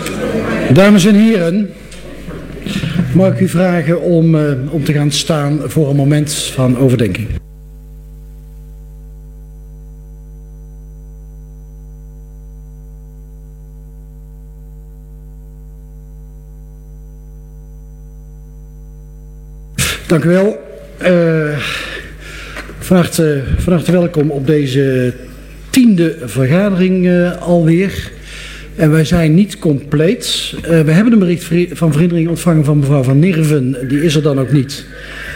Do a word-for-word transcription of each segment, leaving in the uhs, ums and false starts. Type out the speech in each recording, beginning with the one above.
Dames en heren, mag ik u vragen om, uh, om te gaan staan voor een moment van overdenking. Dank u wel. Uh, van, harte, van harte welkom op deze tiende vergadering uh, alweer. En wij zijn niet compleet. Uh, we hebben een bericht van verhindering ontvangen van mevrouw Van Nerven. Die is er dan ook niet.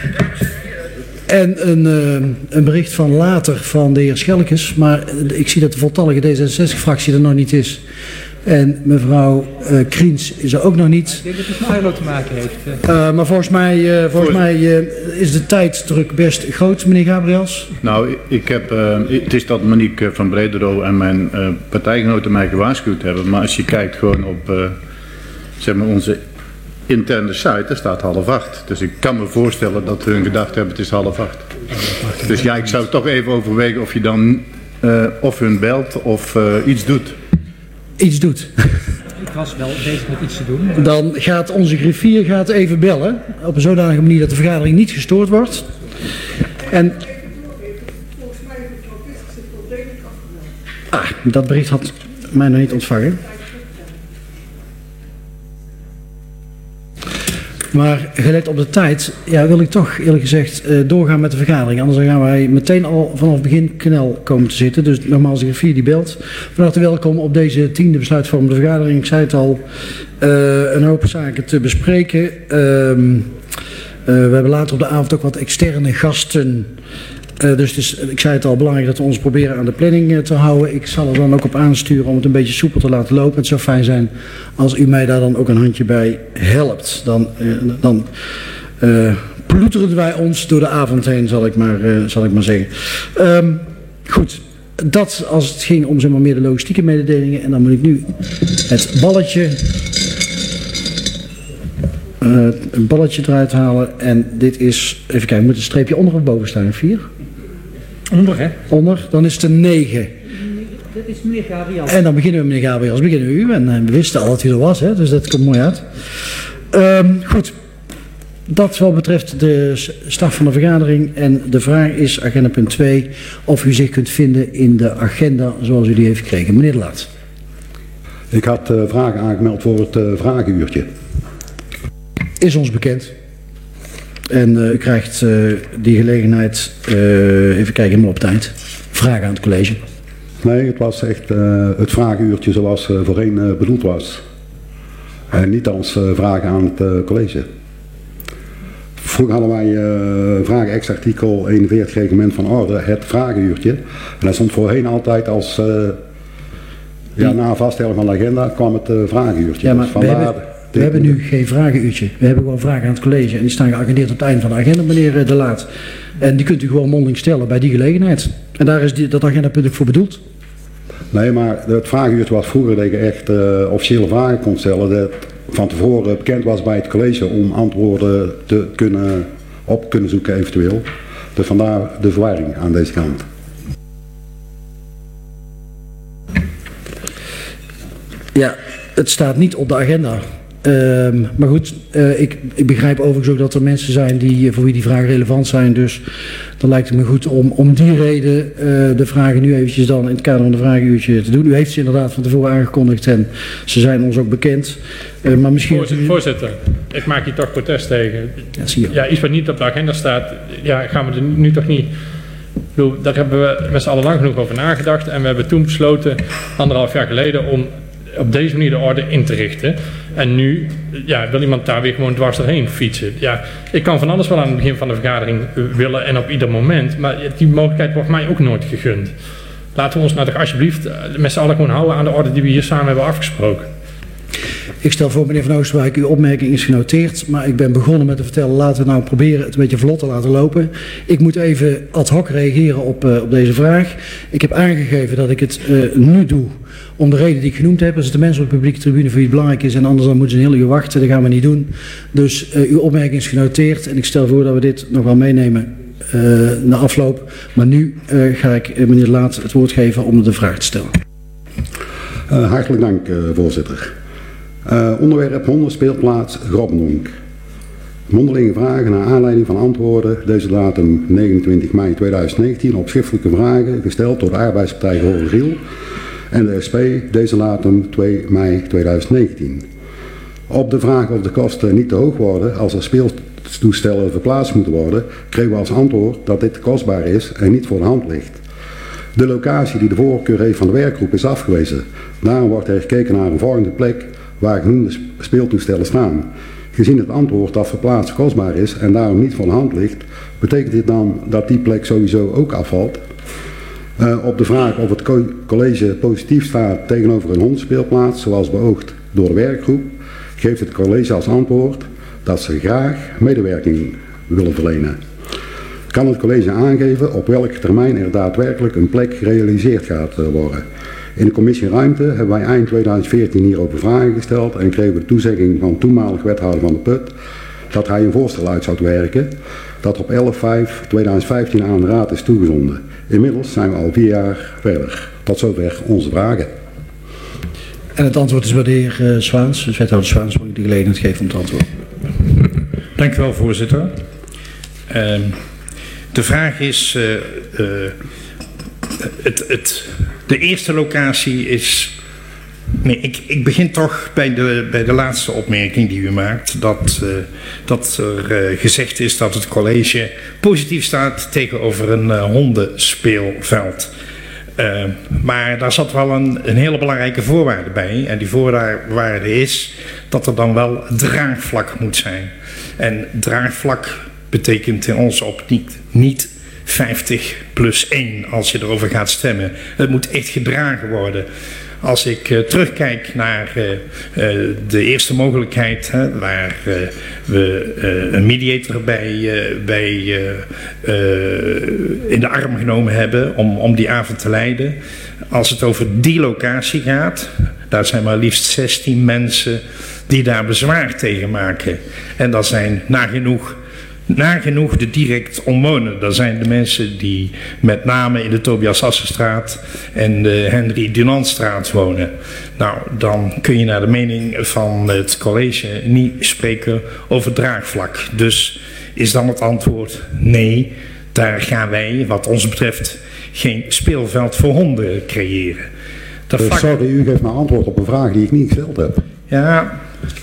En een, uh, een bericht van later van de heer Schelkes. Maar uh, ik zie dat de voltallige D zesenzestig-fractie er nog niet is. En mevrouw uh, Kriens is er ook nog niet. Ik denk dat het met Arlo te maken heeft. Uh, maar volgens mij, uh, volgens mij uh, is de tijdsdruk best groot, meneer Gabriels. Nou, ik heb, uh, het is dat Monique van Bredero en mijn uh, partijgenoten mij gewaarschuwd hebben. Maar als je kijkt gewoon op uh, zeg maar onze interne site, daar staat half acht. Dus ik kan me voorstellen dat hun gedacht hebben het is half acht. Dus ja, ik zou toch even overwegen of je dan uh, of hun belt of uh, iets doet. Iets doet. Ik was wel bezig met iets te doen. Dan gaat onze griffier gaat even bellen. Op een zodanige manier dat de vergadering niet gestoord wordt. En... Ah, dat bericht had mij nog niet ontvangen. Maar gelet op de tijd, ja, wil ik toch eerlijk gezegd uh, doorgaan met de vergadering. Anders dan gaan wij meteen al vanaf het begin knel komen te zitten. Dus nogmaals de griffier die belt. Van harte welkom op deze tiende besluitvormende vergadering. Ik zei het al, uh, een hoop zaken te bespreken. Uh, uh, we hebben later op de avond ook wat externe gasten. Uh, dus het is, ik zei het al, belangrijk dat we ons proberen aan de planning uh, te houden. Ik zal er dan ook op aansturen om het een beetje soepel te laten lopen. Het zou fijn zijn als u mij daar dan ook een handje bij helpt. Dan, uh, dan uh, ploeteren wij ons door de avond heen, zal ik maar, uh, zal ik maar zeggen. Um, goed, dat als het ging om zeg maar, meer de logistieke mededelingen. En dan moet ik nu het balletje... Uh, een balletje eruit halen. En dit is, even kijken, moet een streepje onder of boven staan? vier? Onder, hè? Onder, dan is het een negen. Dat is meneer Gabriels. En dan beginnen we, meneer Gabriels, beginnen we u. En uh, we wisten al dat u er was, hè, dus dat komt mooi uit. Um, goed, dat wat betreft de start van de vergadering. En de vraag is, agenda punt twee, of u zich kunt vinden in de agenda zoals u die heeft gekregen. Meneer De Laat. Ik had uh, vragen aangemeld voor het uh, vragenuurtje. Is ons bekend. En uh, u krijgt uh, die gelegenheid, uh, even kijken, helemaal op het eind. Vragen aan het college. Nee, het was echt uh, het vragenuurtje zoals uh, voorheen uh, bedoeld was. En niet als uh, vragen aan het uh, college. Vroeger hadden wij uh, vragen ex-artikel eenenveertig reglement van orde, het vragenuurtje. En dat stond voorheen altijd als, uh, ja, na vaststelling van de agenda kwam het uh, vragenuurtje. Ja, maar dus vandaar, we hebben nu geen vragenuurtje. We hebben gewoon vragen aan het college. En die staan geagendeerd op het einde van de agenda, meneer De Laat. En die kunt u gewoon mondeling stellen bij die gelegenheid. En daar is die, dat agendapunt ook voor bedoeld. Nee, maar het vragenuurtje was vroeger dat je echt uh, officiële vragen kon stellen. Dat van tevoren bekend was bij het college om antwoorden te kunnen, op kunnen zoeken eventueel. Dus vandaar de verwarring aan deze kant. Ja, het staat niet op de agenda. Uh, maar goed, uh, ik, ik begrijp overigens ook dat er mensen zijn die, voor wie die vragen relevant zijn. Dus dan lijkt het me goed om om die reden uh, de vragen nu eventjes dan in het kader van de vragenuurtje te doen. U heeft ze inderdaad van tevoren aangekondigd en ze zijn ons ook bekend. Uh, maar misschien... Voorzitter, voorzitter, ik maak hier toch protest tegen. Ja, zie je. Ja, iets wat niet op de agenda staat, ja, gaan we er nu toch niet... Ik bedoel, daar hebben we met z'n allen lang genoeg over nagedacht. En we hebben toen besloten, anderhalf jaar geleden, om op deze manier de orde in te richten. En nu ja, wil iemand daar weer gewoon dwars doorheen fietsen. Ja, ik kan van alles wel aan het begin van de vergadering willen en op ieder moment. Maar die mogelijkheid wordt mij ook nooit gegund. Laten we ons nou toch alsjeblieft met z'n allen gewoon houden aan de orde die we hier samen hebben afgesproken. Ik stel voor, meneer Van Oosterwijk, uw opmerking is genoteerd. Maar ik ben begonnen met te vertellen, laten we nou proberen het een beetje vlot te laten lopen. Ik moet even ad hoc reageren op, uh, op deze vraag. Ik heb aangegeven dat ik het uh, nu doe om de reden die ik genoemd heb. Als het de mensen op de publieke tribune voor wie het belangrijk is en anders dan moeten ze een hele uur wachten. Dat gaan we niet doen. Dus uh, uw opmerking is genoteerd en ik stel voor dat we dit nog wel meenemen uh, na afloop. Maar nu uh, ga ik uh, meneer De Laat het woord geven om de vraag te stellen. Uh, hartelijk dank, uh, voorzitter. Uh, onderwerp hondenspeelplaats Grobendonk. Mondelinge vragen naar aanleiding van antwoorden deze datum negenentwintig mei tweeduizend negentien op schriftelijke vragen gesteld door de Arbeidspartij Horen-Riel en de S P deze datum twee mei tweeduizend negentien. Op de vraag of de kosten niet te hoog worden als er speeltoestellen verplaatst moeten worden, kregen we als antwoord dat dit kostbaar is en niet voor de hand ligt. De locatie die de voorkeur heeft van de werkgroep is afgewezen. Daarom wordt er gekeken naar een volgende plek waar genoemde speeltoestellen staan. Gezien het antwoord dat verplaatsen kostbaar is en daarom niet voor de hand ligt, betekent dit dan dat die plek sowieso ook afvalt? Uh, op de vraag of het co college positief staat tegenover een hondenspeelplaats, zoals beoogd door de werkgroep, geeft het college als antwoord dat ze graag medewerking willen verlenen. Kan het college aangeven op welke termijn er daadwerkelijk een plek gerealiseerd gaat worden? In de commissie Ruimte hebben wij eind tweeduizend veertien hierover vragen gesteld en kregen we de toezegging van toenmalig wethouder Van de Put dat hij een voorstel uit zou werken dat op elf vijf tweeduizend vijftien aan de raad is toegezonden. Inmiddels zijn we al vier jaar verder. Tot zover onze vragen. En het antwoord is bij de heer uh, Zwaans, dus wethouder Zwaans, moet ik de gelegenheid geven om het antwoord. Dank u wel, voorzitter. Uh, de vraag is, uh, uh, het, het, de eerste locatie is... Nee, ik, ik begin toch bij de, bij de laatste opmerking die u maakt. Dat, uh, dat er uh, gezegd is dat het college positief staat tegenover een uh, hondenspeelveld. Uh, maar daar zat wel een, een hele belangrijke voorwaarde bij. En die voorwaarde is dat er dan wel draagvlak moet zijn. En draagvlak betekent in onze optiek niet vijftig plus één als je erover gaat stemmen. Het moet echt gedragen worden. Als ik uh, terugkijk naar uh, uh, de eerste mogelijkheid, hè, waar uh, we uh, een mediator bij, uh, bij, uh, uh, in de arm genomen hebben om, om die avond te leiden. Als het over die locatie gaat, daar zijn maar liefst zestien mensen die daar bezwaar tegen maken. En dat zijn nagenoeg... Nagenoeg de direct omwonenden. Dat zijn de mensen die met name in de Tobias Assenstraat en de Henry Dunantstraat wonen. Nou, dan kun je naar de mening van het college niet spreken over draagvlak. Dus is dan het antwoord nee, daar gaan wij wat ons betreft geen speelveld voor honden creëren. Dat vlak... Sorry, u geeft maar antwoord op een vraag die ik niet gesteld heb. Ja...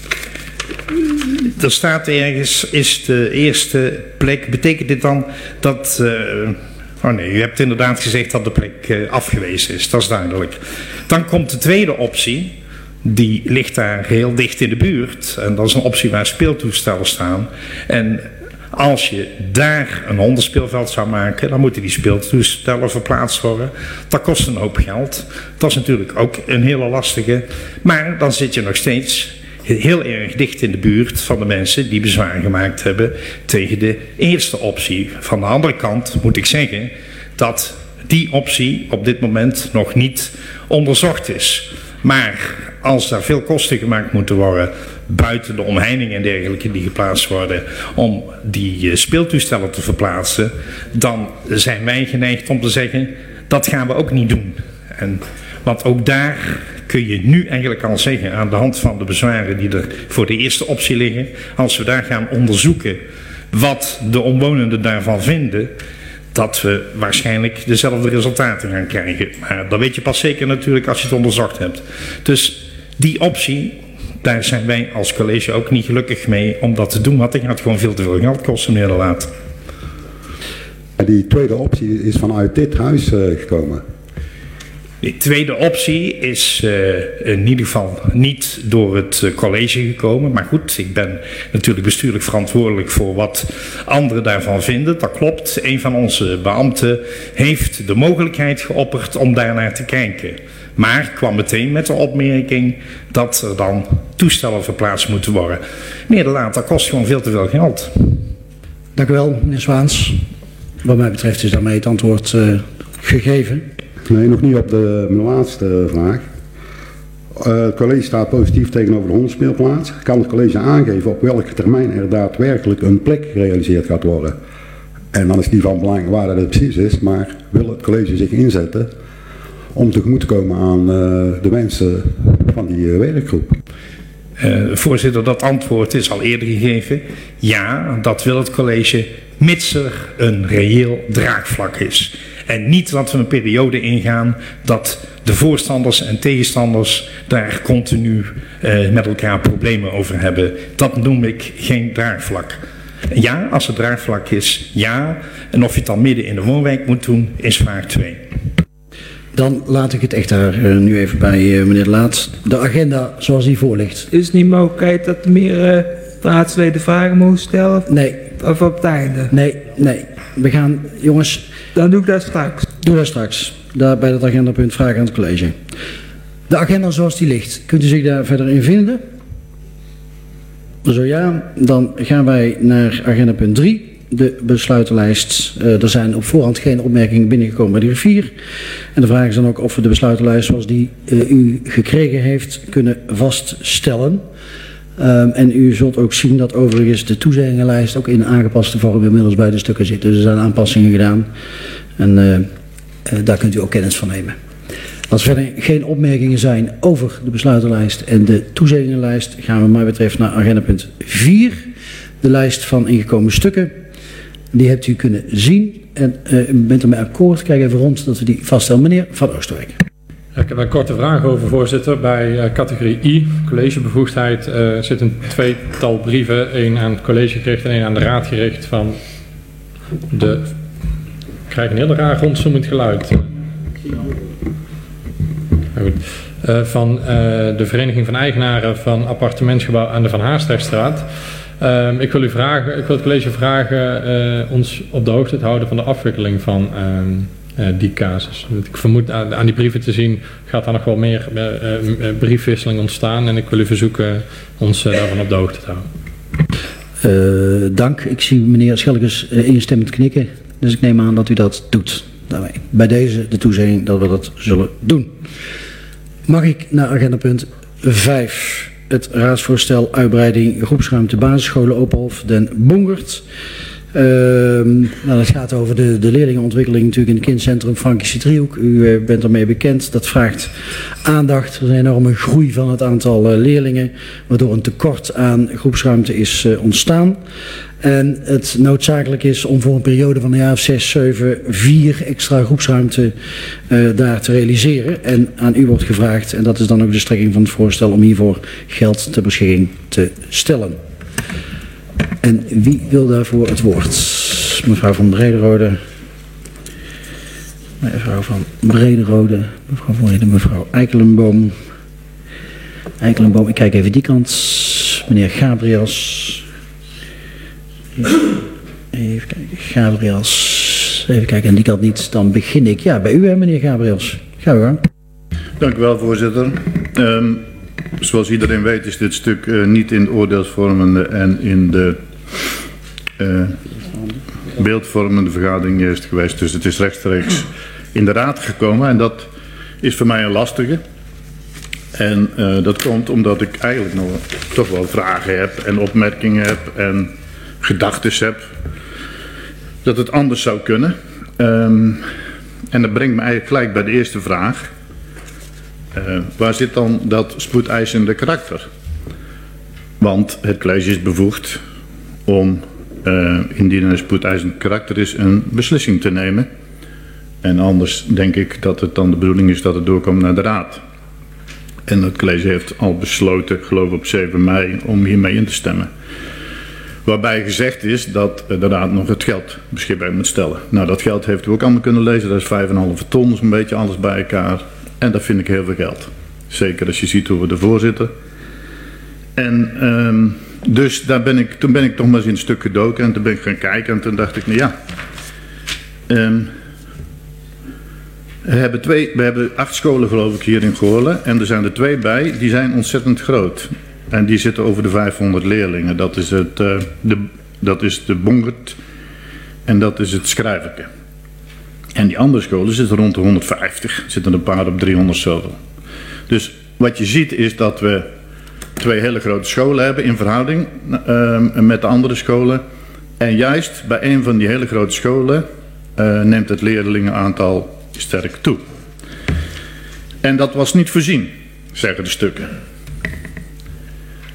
Er staat ergens, is de eerste plek, betekent dit dan dat... Uh, oh nee, u hebt inderdaad gezegd dat de plek uh, afgewezen is, dat is duidelijk. Dan komt de tweede optie, die ligt daar heel dicht in de buurt. En dat is een optie waar speeltoestellen staan. En als je daar een hondenspeelveld zou maken, dan moeten die speeltoestellen verplaatst worden. Dat kost een hoop geld. Dat is natuurlijk ook een hele lastige. Maar dan zit je nog steeds... heel erg dicht in de buurt van de mensen die bezwaar gemaakt hebben tegen de eerste optie. Van de andere kant moet ik zeggen dat die optie op dit moment nog niet onderzocht is. Maar als daar veel kosten gemaakt moeten worden buiten de omheiningen en dergelijke die geplaatst worden om die speeltoestellen te verplaatsen, dan zijn wij geneigd om te zeggen dat gaan we ook niet doen. En, want ook daar kun je nu eigenlijk al zeggen aan de hand van de bezwaren die er voor de eerste optie liggen, als we daar gaan onderzoeken wat de omwonenden daarvan vinden, dat we waarschijnlijk dezelfde resultaten gaan krijgen. Maar dat weet je pas zeker natuurlijk als je het onderzocht hebt. Dus die optie, daar zijn wij als college ook niet gelukkig mee om dat te doen, want het gaat gewoon veel te veel geld kosten, meneer De Laat. Die tweede optie is vanuit dit huis uh, gekomen. De tweede optie is uh, in ieder geval niet door het uh, college gekomen. Maar goed, ik ben natuurlijk bestuurlijk verantwoordelijk voor wat anderen daarvan vinden. Dat klopt. Een van onze beambten heeft de mogelijkheid geopperd om daarnaar te kijken. Maar kwam meteen met de opmerking dat er dan toestellen verplaatst moeten worden. Meneer De Laat, dat kost gewoon veel te veel geld. Dank u wel, meneer Zwaans. Wat mij betreft is daarmee het antwoord uh, gegeven. Nee, nog niet op de mijn laatste vraag. Uh, het college staat positief tegenover de hondenspeelplaats. Kan het college aangeven op welke termijn er daadwerkelijk een plek gerealiseerd gaat worden? En dan is die van belang waar dat het precies is, maar wil het college zich inzetten om tegemoet te komen aan uh, de wensen van die uh, werkgroep? Uh, voorzitter, dat antwoord is al eerder gegeven. Ja, dat wil het college, mits er een reëel draagvlak is. En niet dat we een periode ingaan dat de voorstanders en tegenstanders daar continu uh, met elkaar problemen over hebben. Dat noem ik geen draagvlak. Ja, als het draagvlak is, ja. En of je het dan midden in de woonwijk moet doen, is vraag twee. Dan laat ik het echt daar uh, nu even bij uh, meneer De Laat. De agenda zoals die voor ligt. Is het niet mogelijkheid dat er meer uh, raadsleden vragen mogen stellen? Nee. Of op het einde? Nee, nee. We gaan, jongens... Dan doe ik dat straks. Doe dat straks. Daar bij dat agendapunt vragen aan het college. De agenda zoals die ligt. Kunt u zich daar verder in vinden? Zo ja, dan gaan wij naar agendapunt drie. De besluitenlijst. Uh, er zijn op voorhand geen opmerkingen binnengekomen bij de griffier. En de vraag is dan ook of we de besluitenlijst zoals die uh, u gekregen heeft kunnen vaststellen. Um, en u zult ook zien dat overigens de toezeggingenlijst ook in aangepaste vorm inmiddels bij de stukken zit. Dus er zijn aanpassingen gedaan. En uh, uh, daar kunt u ook kennis van nemen. Als er verder geen opmerkingen zijn over de besluitenlijst en de toezeggingenlijst, gaan we wat mij betreft naar agendapunt vier. De lijst van ingekomen stukken. Die hebt u kunnen zien. En uh, u bent ermee akkoord. Kijk even rond dat we die vaststellen. Meneer Van Oosterwijk. Ik heb een korte vraag over, voorzitter. Bij uh, categorie I, collegebevoegdheid, uh, zit een tweetal brieven. één aan het college gericht en één aan de raad gericht van de... Ik krijg een heel raar rondzoomend geluid. Goed. Uh, van uh, de Vereniging van Eigenaren van Appartementsgebouw aan de Van Haastrechtstraat. Uh, ik wil u vragen, ik wil het college vragen uh, ons op de hoogte te houden van de afwikkeling van uh, uh, die casus. Ik vermoed aan, aan die brieven te zien gaat daar nog wel meer uh, uh, briefwisseling ontstaan en ik wil u verzoeken ons uh, daarvan op de hoogte te houden. Uh, dank. Ik zie meneer Schelkes uh, instemmend knikken, dus ik neem aan dat u dat doet. Daarmee. Bij deze de toezegging dat we dat zullen doen. Mag ik naar agendapunt vijf. Het raadsvoorstel uitbreiding groepsruimte basisscholen Openhof Den Bongert. Uh, nou, dat gaat over de, de leerlingenontwikkeling natuurlijk in het kindcentrum Frankische Driehoek. U uh, bent ermee bekend. Dat vraagt aandacht. Er is een enorme groei van het aantal uh, leerlingen, waardoor een tekort aan groepsruimte is uh, ontstaan. En het noodzakelijk is om voor een periode van een jaar of zes, zeven, vier extra groepsruimte uh, daar te realiseren. En aan u wordt gevraagd, en dat is dan ook de strekking van het voorstel, om hiervoor geld ter beschikking te stellen. En wie wil daarvoor het woord? Mevrouw van Brederode. Mevrouw van Brederode. Mevrouw Voorheden, mevrouw Eikelenboom. Eikelenboom, ik kijk even die kant. Meneer Gabriels. Even kijken, Gabriels. Even kijken, en die kant niet. Dan begin ik. Ja, bij u hè, meneer Gabriels. Ga u gang. Dank u wel, voorzitter. Um, zoals iedereen weet is dit stuk uh, niet in de oordeelsvormende en in de uh, beeldvormende vergadering eerst geweest. Dus het is rechtstreeks in de raad gekomen en dat is voor mij een lastige. En uh, dat komt omdat ik eigenlijk nog toch wel vragen heb en opmerkingen heb en gedachten heb dat het anders zou kunnen. Um, en dat brengt me eigenlijk gelijk bij de eerste vraag. Uh, waar zit dan dat spoedeisende karakter? Want het college is bevoegd om, uh, indien er een spoedeisend karakter is, een beslissing te nemen. En anders denk ik dat het dan de bedoeling is dat het doorkomt naar de raad. En het college heeft al besloten, geloof ik op zeven mei, om hiermee in te stemmen. Waarbij gezegd is dat de raad nog het geld beschikbaar moet stellen. Nou, dat geld heeft u ook allemaal kunnen lezen. Dat is vijf komma vijf ton, dus een beetje alles bij elkaar. En dat vind ik heel veel geld. Zeker als je ziet hoe we ervoor zitten. En um, dus daar ben ik, toen ben ik toch maar eens in een stuk gedoken. En toen ben ik gaan kijken. En toen dacht ik, nou ja. Um, we, hebben twee, we hebben acht scholen geloof ik hier in Goorlen. En er zijn er twee bij. Die zijn ontzettend groot. En die zitten over de vijfhonderd leerlingen. Dat is, het, uh, de, dat is de Bongert. En dat is het Schrijverke. En die andere scholen zitten rond de honderdvijftig. Er zitten een paar op driehonderd zoveel. Dus wat je ziet is dat we twee hele grote scholen hebben in verhouding uh, met de andere scholen. En juist bij een van die hele grote scholen uh, neemt het leerlingenaantal sterk toe. En dat was niet voorzien, zeggen de stukken.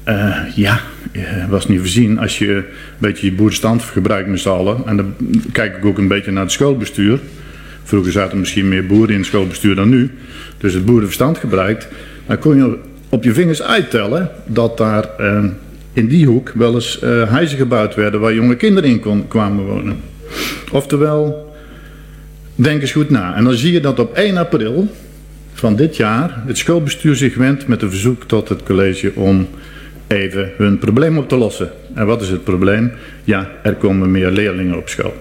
Uh, ja, uh, was niet voorzien. Als je een beetje je boerenstand gebruikt met z'n allen, en dan kijk ik ook een beetje naar het schoolbestuur. Vroeger zaten er misschien meer boeren in het schoolbestuur dan nu. Dus het boerenverstand gebruikt, dan kon je op je vingers uittellen dat daar uh, in die hoek wel eens uh, huizen gebouwd werden waar jonge kinderen in kon, kwamen wonen. Oftewel, denk eens goed na. En dan zie je dat op één april van dit jaar het schoolbestuur zich wendt met een verzoek tot het college om even hun probleem op te lossen. En wat is het probleem? Ja, er komen meer leerlingen op school.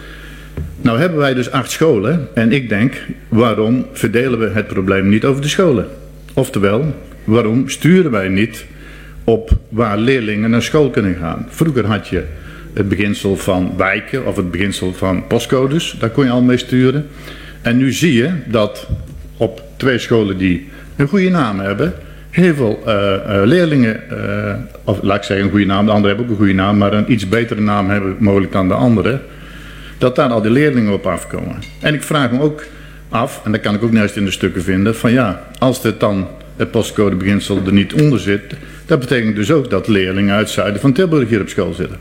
Nou hebben wij dus acht scholen en ik denk, waarom verdelen we het probleem niet over de scholen? Oftewel, waarom sturen wij niet op waar leerlingen naar school kunnen gaan? Vroeger had je het beginsel van wijken of het beginsel van postcodes, daar kon je al mee sturen. En nu zie je dat op twee scholen die een goede naam hebben, heel veel uh, uh, leerlingen, uh, of laat ik zeggen een goede naam, de anderen hebben ook een goede naam, maar een iets betere naam hebben mogelijk dan de andere, dat daar al die leerlingen op afkomen. En ik vraag me ook af, en dat kan ik ook nergens in de stukken vinden, van ja, als dit dan het postcodebeginsel er niet onder zit, dat betekent dus ook dat leerlingen uit het zuiden van Tilburg hier op school zitten.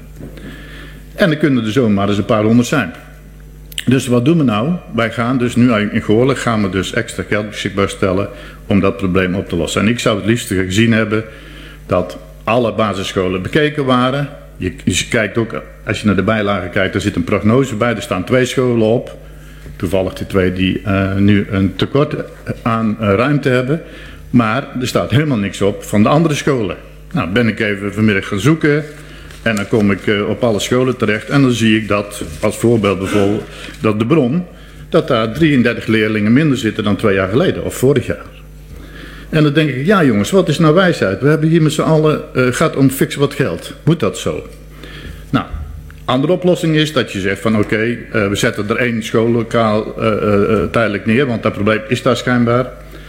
En er kunnen er zomaar eens een paar honderd zijn. Dus wat doen we nou? Wij gaan dus nu in Goorlen gaan we dus extra geld beschikbaar stellen om dat probleem op te lossen. En ik zou het liefst gezien hebben dat alle basisscholen bekeken waren. Je, je kijkt ook, als je naar de bijlagen kijkt, er zit een prognose bij. Er staan twee scholen op. Toevallig die twee die uh, nu een tekort aan uh, ruimte hebben. Maar er staat helemaal niks op van de andere scholen. Nou, ben ik even vanmiddag gaan zoeken. En dan kom ik uh, op alle scholen terecht. En dan zie ik dat, als voorbeeld bijvoorbeeld, dat de Bron, dat daar drieëndertig leerlingen minder zitten dan twee jaar geleden. Of vorig jaar. En dan denk ik, ja jongens, wat is nou wijsheid? We hebben hier met z'n allen, uh, gaat om fix wat geld. Moet dat zo? Nou, andere oplossing is dat je zegt van oké, okay, uh, we zetten er één schoollokaal uh, uh, tijdelijk neer. Want dat probleem is daar schijnbaar.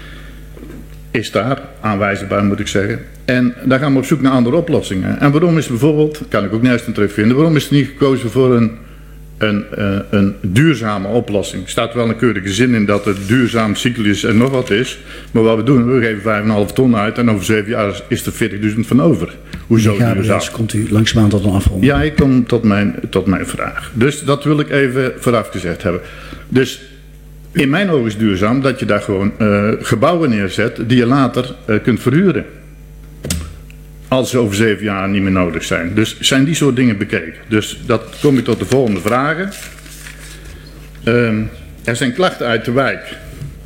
Is daar, aanwijzbaar moet ik zeggen. En daar gaan we op zoek naar andere oplossingen. En waarom is bijvoorbeeld, kan ik ook nergens in terugvinden, waarom is er niet gekozen voor een, een, uh, een duurzame oplossing? Er staat wel een keurige zin in dat het duurzaam, cyclisch en nog wat is. Maar wat we doen, we geven vijf komma vijf ton uit en over zeven jaar is er veertigduizend van over. Hoezo duurzaam? Komt u langzaamaan tot een afronding? Ja, ik kom tot mijn, tot mijn vraag. Dus dat wil ik even vooraf gezegd hebben. Dus in mijn ogen is duurzaam dat je daar gewoon uh, gebouwen neerzet die je later uh, kunt verhuren. Als ze over zeven jaar niet meer nodig zijn. Dus zijn die soort dingen bekeken. Dus dat kom ik tot de volgende vragen. Um, er zijn klachten uit de wijk.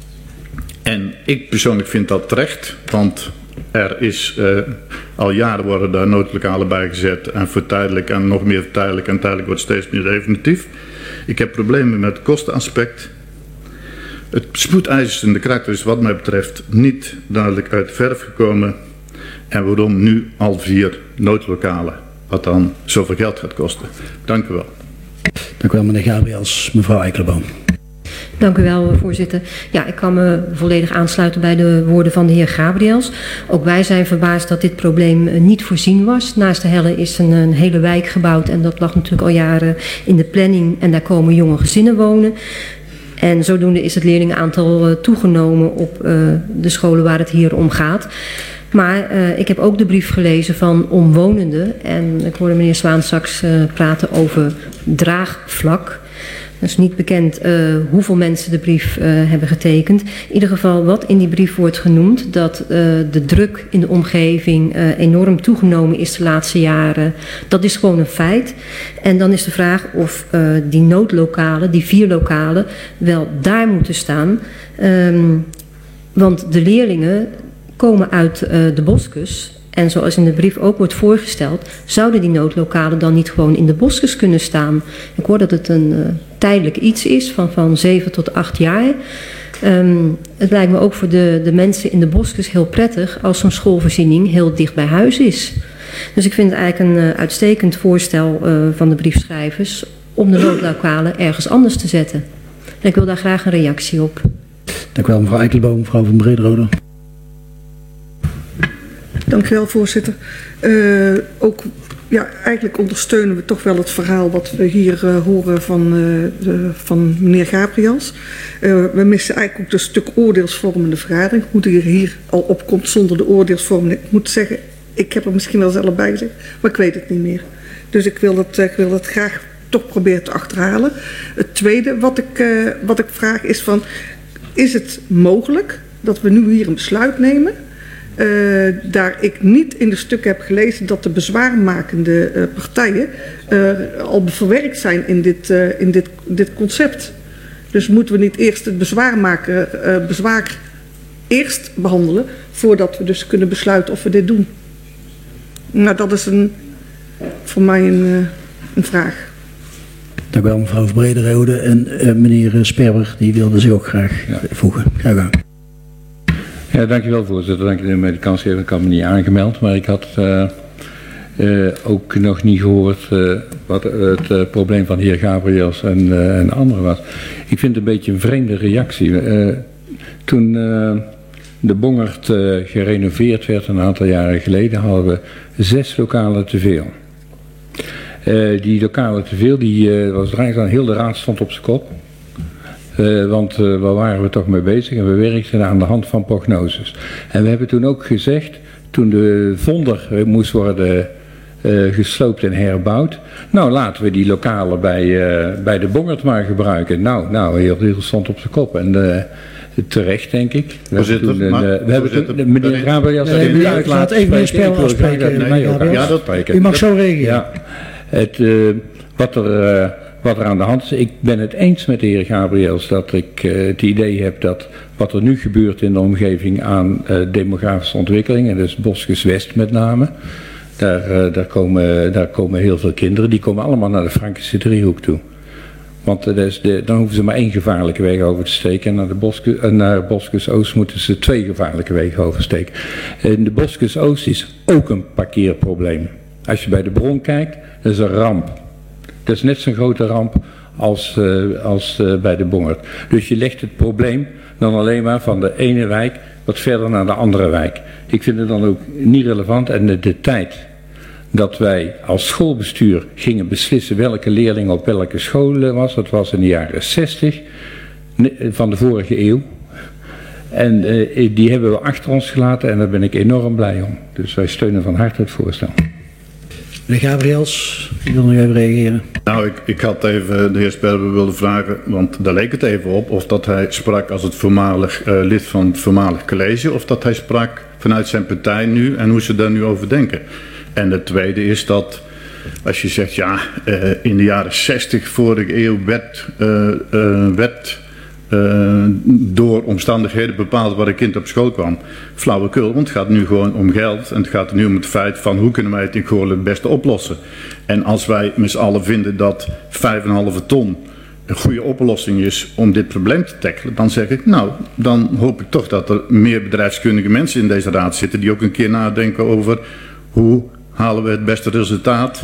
En ik persoonlijk vind dat terecht. Want er is uh, al jaren worden daar noodlokalen bij gezet. En voor tijdelijk en nog meer voor tijdelijk. En tijdelijk wordt steeds meer definitief. Ik heb problemen met het kostenaspect. Het spoedeisende karakter is wat mij betreft niet duidelijk uit de verf gekomen. En waarom nu al vier noodlokalen, wat dan zoveel geld gaat kosten. Dank u wel. Dank u wel, meneer Gabriels. Mevrouw Eikelenboom. Dank u wel, voorzitter. Ja, ik kan me volledig aansluiten bij de woorden van de heer Gabriels. Ook wij zijn verbaasd dat dit probleem niet voorzien was. Naast de Helle is een, een hele wijk gebouwd en dat lag natuurlijk al jaren in de planning. En daar komen jonge gezinnen wonen. En zodoende is het leerlingenaantal toegenomen op uh, de scholen waar het hier om gaat. Maar uh, ik heb ook de brief gelezen van omwonenden. En ik hoorde meneer Zwaan straks uh, praten over draagvlak. Het is niet bekend uh, hoeveel mensen de brief uh, hebben getekend. In ieder geval wat in die brief wordt genoemd. Dat uh, de druk in de omgeving uh, enorm toegenomen is de laatste jaren. Dat is gewoon een feit. En dan is de vraag of uh, die noodlokalen, die vier lokalen, wel daar moeten staan. Um, want de leerlingen komen uit uh, de Boskes. En zoals in de brief ook wordt voorgesteld, zouden die noodlokalen dan niet gewoon in de Boskes kunnen staan? Ik hoor dat het een uh, tijdelijk iets is van, van zeven tot acht jaar. Um, het lijkt me ook voor de, de mensen in de Boskes heel prettig als zo'n schoolvoorziening heel dicht bij huis is. Dus ik vind het eigenlijk een uh, uitstekend voorstel uh, van de briefschrijvers om de noodlokalen ergens anders te zetten. En ik wil daar graag een reactie op. Dank u wel, mevrouw Eikelenboom, mevrouw van Brederode. Dank u wel, voorzitter. Uh, ook, ja, eigenlijk ondersteunen we toch wel het verhaal wat we hier uh, horen van, uh, de, van meneer Gabriels. Uh, we missen eigenlijk ook een stuk oordeelsvormende vergadering. Hoe die er hier al opkomt zonder de oordeelsvormende. Ik moet zeggen, Ik heb er misschien wel zelf bij gezegd, maar ik weet het niet meer. Dus ik wil dat, ik wil dat graag toch proberen te achterhalen. Het tweede wat ik, uh, wat ik vraag is van... Is het mogelijk dat we nu hier een besluit nemen... Uh, daar ik niet in de stukken heb gelezen dat de bezwaarmakende uh, partijen uh, al verwerkt zijn in dit, uh, in dit, dit concept. Dus moeten we niet eerst het bezwaar maken, uh, bezwaar eerst behandelen voordat we dus kunnen besluiten of we dit doen? Nou, dat is een, voor mij een, uh, een vraag. Dank u wel, mevrouw Brederode. En uh, meneer Sperber, die wilde zich ook graag ja. voegen. Graag aan. Ja, dankjewel voorzitter. Dank u voor de kans geven. Ik had me niet aangemeld, maar ik had uh, uh, ook nog niet gehoord uh, wat het uh, probleem van de heer Gabriels en, uh, en anderen was. Ik vind het een beetje een vreemde reactie. Uh, toen uh, de Bongerd uh, gerenoveerd werd een aantal jaren geleden, hadden we zes lokalen te veel. Uh, die lokalen te veel, die uh, was eigenlijk aan heel de raad stond op zijn kop. Uh, want uh, waar waren we toch mee bezig en we werkten aan de hand van prognoses. En we hebben toen ook gezegd, toen de Vonder moest worden uh, gesloopt en herbouwd, nou laten we die lokalen bij, uh, bij de Bongerd maar gebruiken. Nou, nou heel, heel stond op zijn kop. En uh, terecht, denk ik. We voorzitter, hebben toen, maar, uh, we hebben voorzitter, toen, meneer Gabriel, nee, nee, meneer, laat even meneer Spel afspreken. Ja, dat, u mag zo reageren. Ja, het, uh, wat er... Uh, Wat er aan de hand is, ik ben het eens met de heer Gabriels dat ik uh, het idee heb dat wat er nu gebeurt in de omgeving aan uh, demografische ontwikkeling, en dus Boskes West met name, daar, uh, daar, komen, daar komen heel veel kinderen, die komen allemaal naar de Frankische driehoek toe. Want uh, dus de, dan hoeven ze maar één gevaarlijke weg over te steken en naar, de Boske, uh, naar Boskes Oost moeten ze twee gevaarlijke wegen oversteken. In de Boskes Oost is ook een parkeerprobleem. Als je bij de bron kijkt, dat is een ramp. Dat is net zo'n grote ramp als, uh, als uh, bij de Bongerd. Dus je legt het probleem dan alleen maar van de ene wijk wat verder naar de andere wijk. Ik vind het dan ook niet relevant. En de, de tijd dat wij als schoolbestuur gingen beslissen welke leerling op welke school was, dat was in de jaren zestig van de vorige eeuw. En uh, die hebben we achter ons gelaten en daar ben ik enorm blij om. Dus wij steunen van harte het voorstel. Meneer Gabriels, ik wil nog even reageren. Nou, ik, ik had even de heer Sperber willen vragen, want daar leek het even op, of dat hij sprak als het voormalig uh, lid van het voormalig college, of dat hij sprak vanuit zijn partij nu en hoe ze daar nu over denken. En het tweede is dat, als je zegt, ja, uh, in de jaren zestig vorige eeuw werd, uh, uh, werd uh, door omstandigheden bepaald waar een kind op school kwam. Flauwekul, want het gaat nu gewoon om geld en het gaat nu om het feit van hoe kunnen wij het in Goorlen het beste oplossen. En als wij met z'n allen vinden dat vijf komma vijf ton een goede oplossing is om dit probleem te tackelen, dan zeg ik, nou, dan hoop ik toch dat er meer bedrijfskundige mensen in deze raad zitten die ook een keer nadenken over hoe halen we het beste resultaat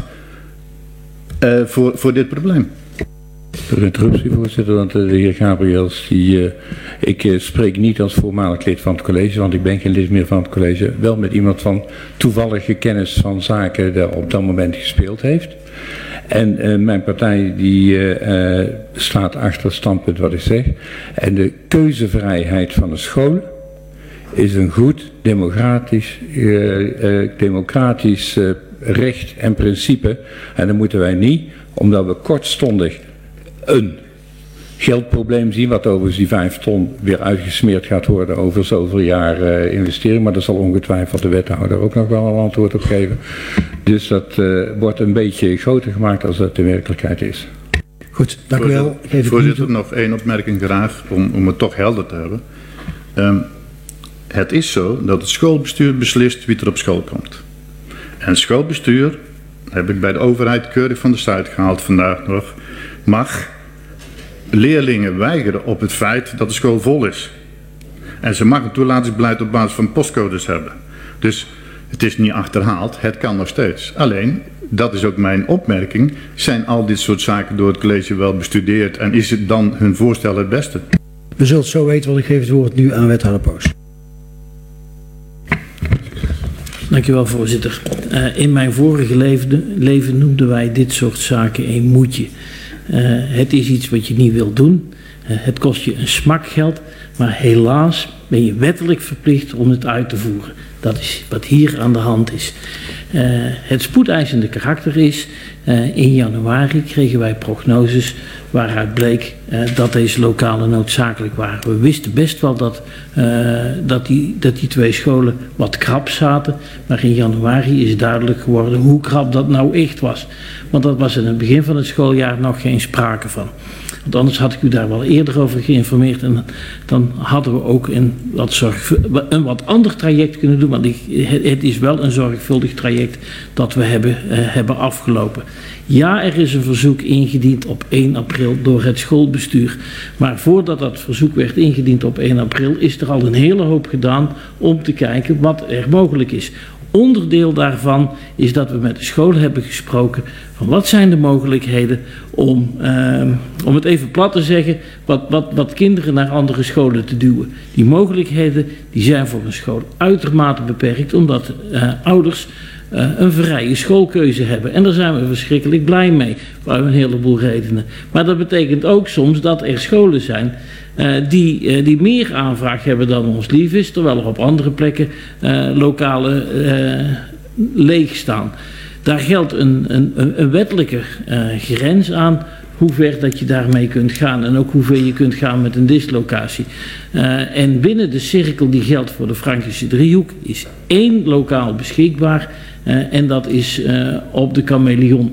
uh, voor, voor dit probleem. Voor interruptie, voorzitter, want de heer Gabriels, die, uh, ik uh, spreek niet als voormalig lid van het college, want ik ben geen lid meer van het college, wel met iemand van toevallige kennis van zaken die op dat moment gespeeld heeft. En uh, mijn partij die uh, uh, slaat achter het standpunt wat ik zeg. En de keuzevrijheid van de scholen is een goed democratisch, uh, uh, democratisch uh, recht en principe. En dan moeten wij niet, omdat we kortstondig een geldprobleem zien, wat overigens die vijf ton weer uitgesmeerd gaat worden over zoveel jaar uh, investering, maar daar zal ongetwijfeld de wethouder ook nog wel een antwoord op geven. Dus dat uh, wordt een beetje groter gemaakt als dat de werkelijkheid is. Goed, dank u wel. Voorzitter, voorzitter nog één opmerking graag, om, om het toch helder te hebben. Um, het is zo dat het schoolbestuur beslist wie er op school komt. En het schoolbestuur, heb ik bij de overheid keurig van de site gehaald vandaag nog, mag leerlingen weigeren op het feit dat de school vol is. En ze mag een toelatingsbeleid op basis van postcodes hebben. Dus het is niet achterhaald, het kan nog steeds. Alleen, dat is ook mijn opmerking, zijn al dit soort zaken door het college wel bestudeerd en is het dan hun voorstel het beste? We zullen het zo weten, want ik geef het woord nu aan wethouder Poos. Dankjewel, voorzitter. Uh, in mijn vorige leven, leven noemden wij dit soort zaken een moedje. Uh, het is iets wat je niet wilt doen. het kost je een smak geld, maar helaas ben je wettelijk verplicht om het uit te voeren. Dat is wat hier aan de hand is. Uh, het spoedeisende karakter is, uh, in januari kregen wij prognoses waaruit bleek uh, dat deze lokalen noodzakelijk waren. We wisten best wel dat, uh, dat, die, dat die twee scholen wat krap zaten, maar in januari is duidelijk geworden hoe krap dat nou echt was. Want dat was in het begin van het schooljaar nog geen sprake van. Want anders had ik u daar wel eerder over geïnformeerd en dan hadden we ook een wat, zorg, een wat ander traject kunnen doen. Want het is wel een zorgvuldig traject dat we hebben, uh, hebben afgelopen. Ja, er is een verzoek ingediend op één april door het schoolbestuur. Maar voordat dat verzoek werd ingediend op één april is er al een hele hoop gedaan om te kijken wat er mogelijk is. Onderdeel daarvan is dat we met de scholen hebben gesproken van wat zijn de mogelijkheden om, uh, om het even plat te zeggen, wat, wat, wat kinderen naar andere scholen te duwen. Die mogelijkheden die zijn voor een school uitermate beperkt omdat uh, ouders uh, een vrije schoolkeuze hebben. En daar zijn we verschrikkelijk blij mee, voor een heleboel redenen. Maar dat betekent ook soms dat er scholen zijn Uh, die, uh, die meer aanvraag hebben dan ons lief is, terwijl er op andere plekken uh, lokalen uh, leeg staan. Daar geldt een, een, een wettelijke uh, grens aan hoe ver dat je daarmee kunt gaan en ook hoe ver je kunt gaan met een dislocatie. Uh, en binnen de cirkel die geldt voor de Frankische driehoek is één lokaal beschikbaar uh, en dat is uh, op de Kameleon.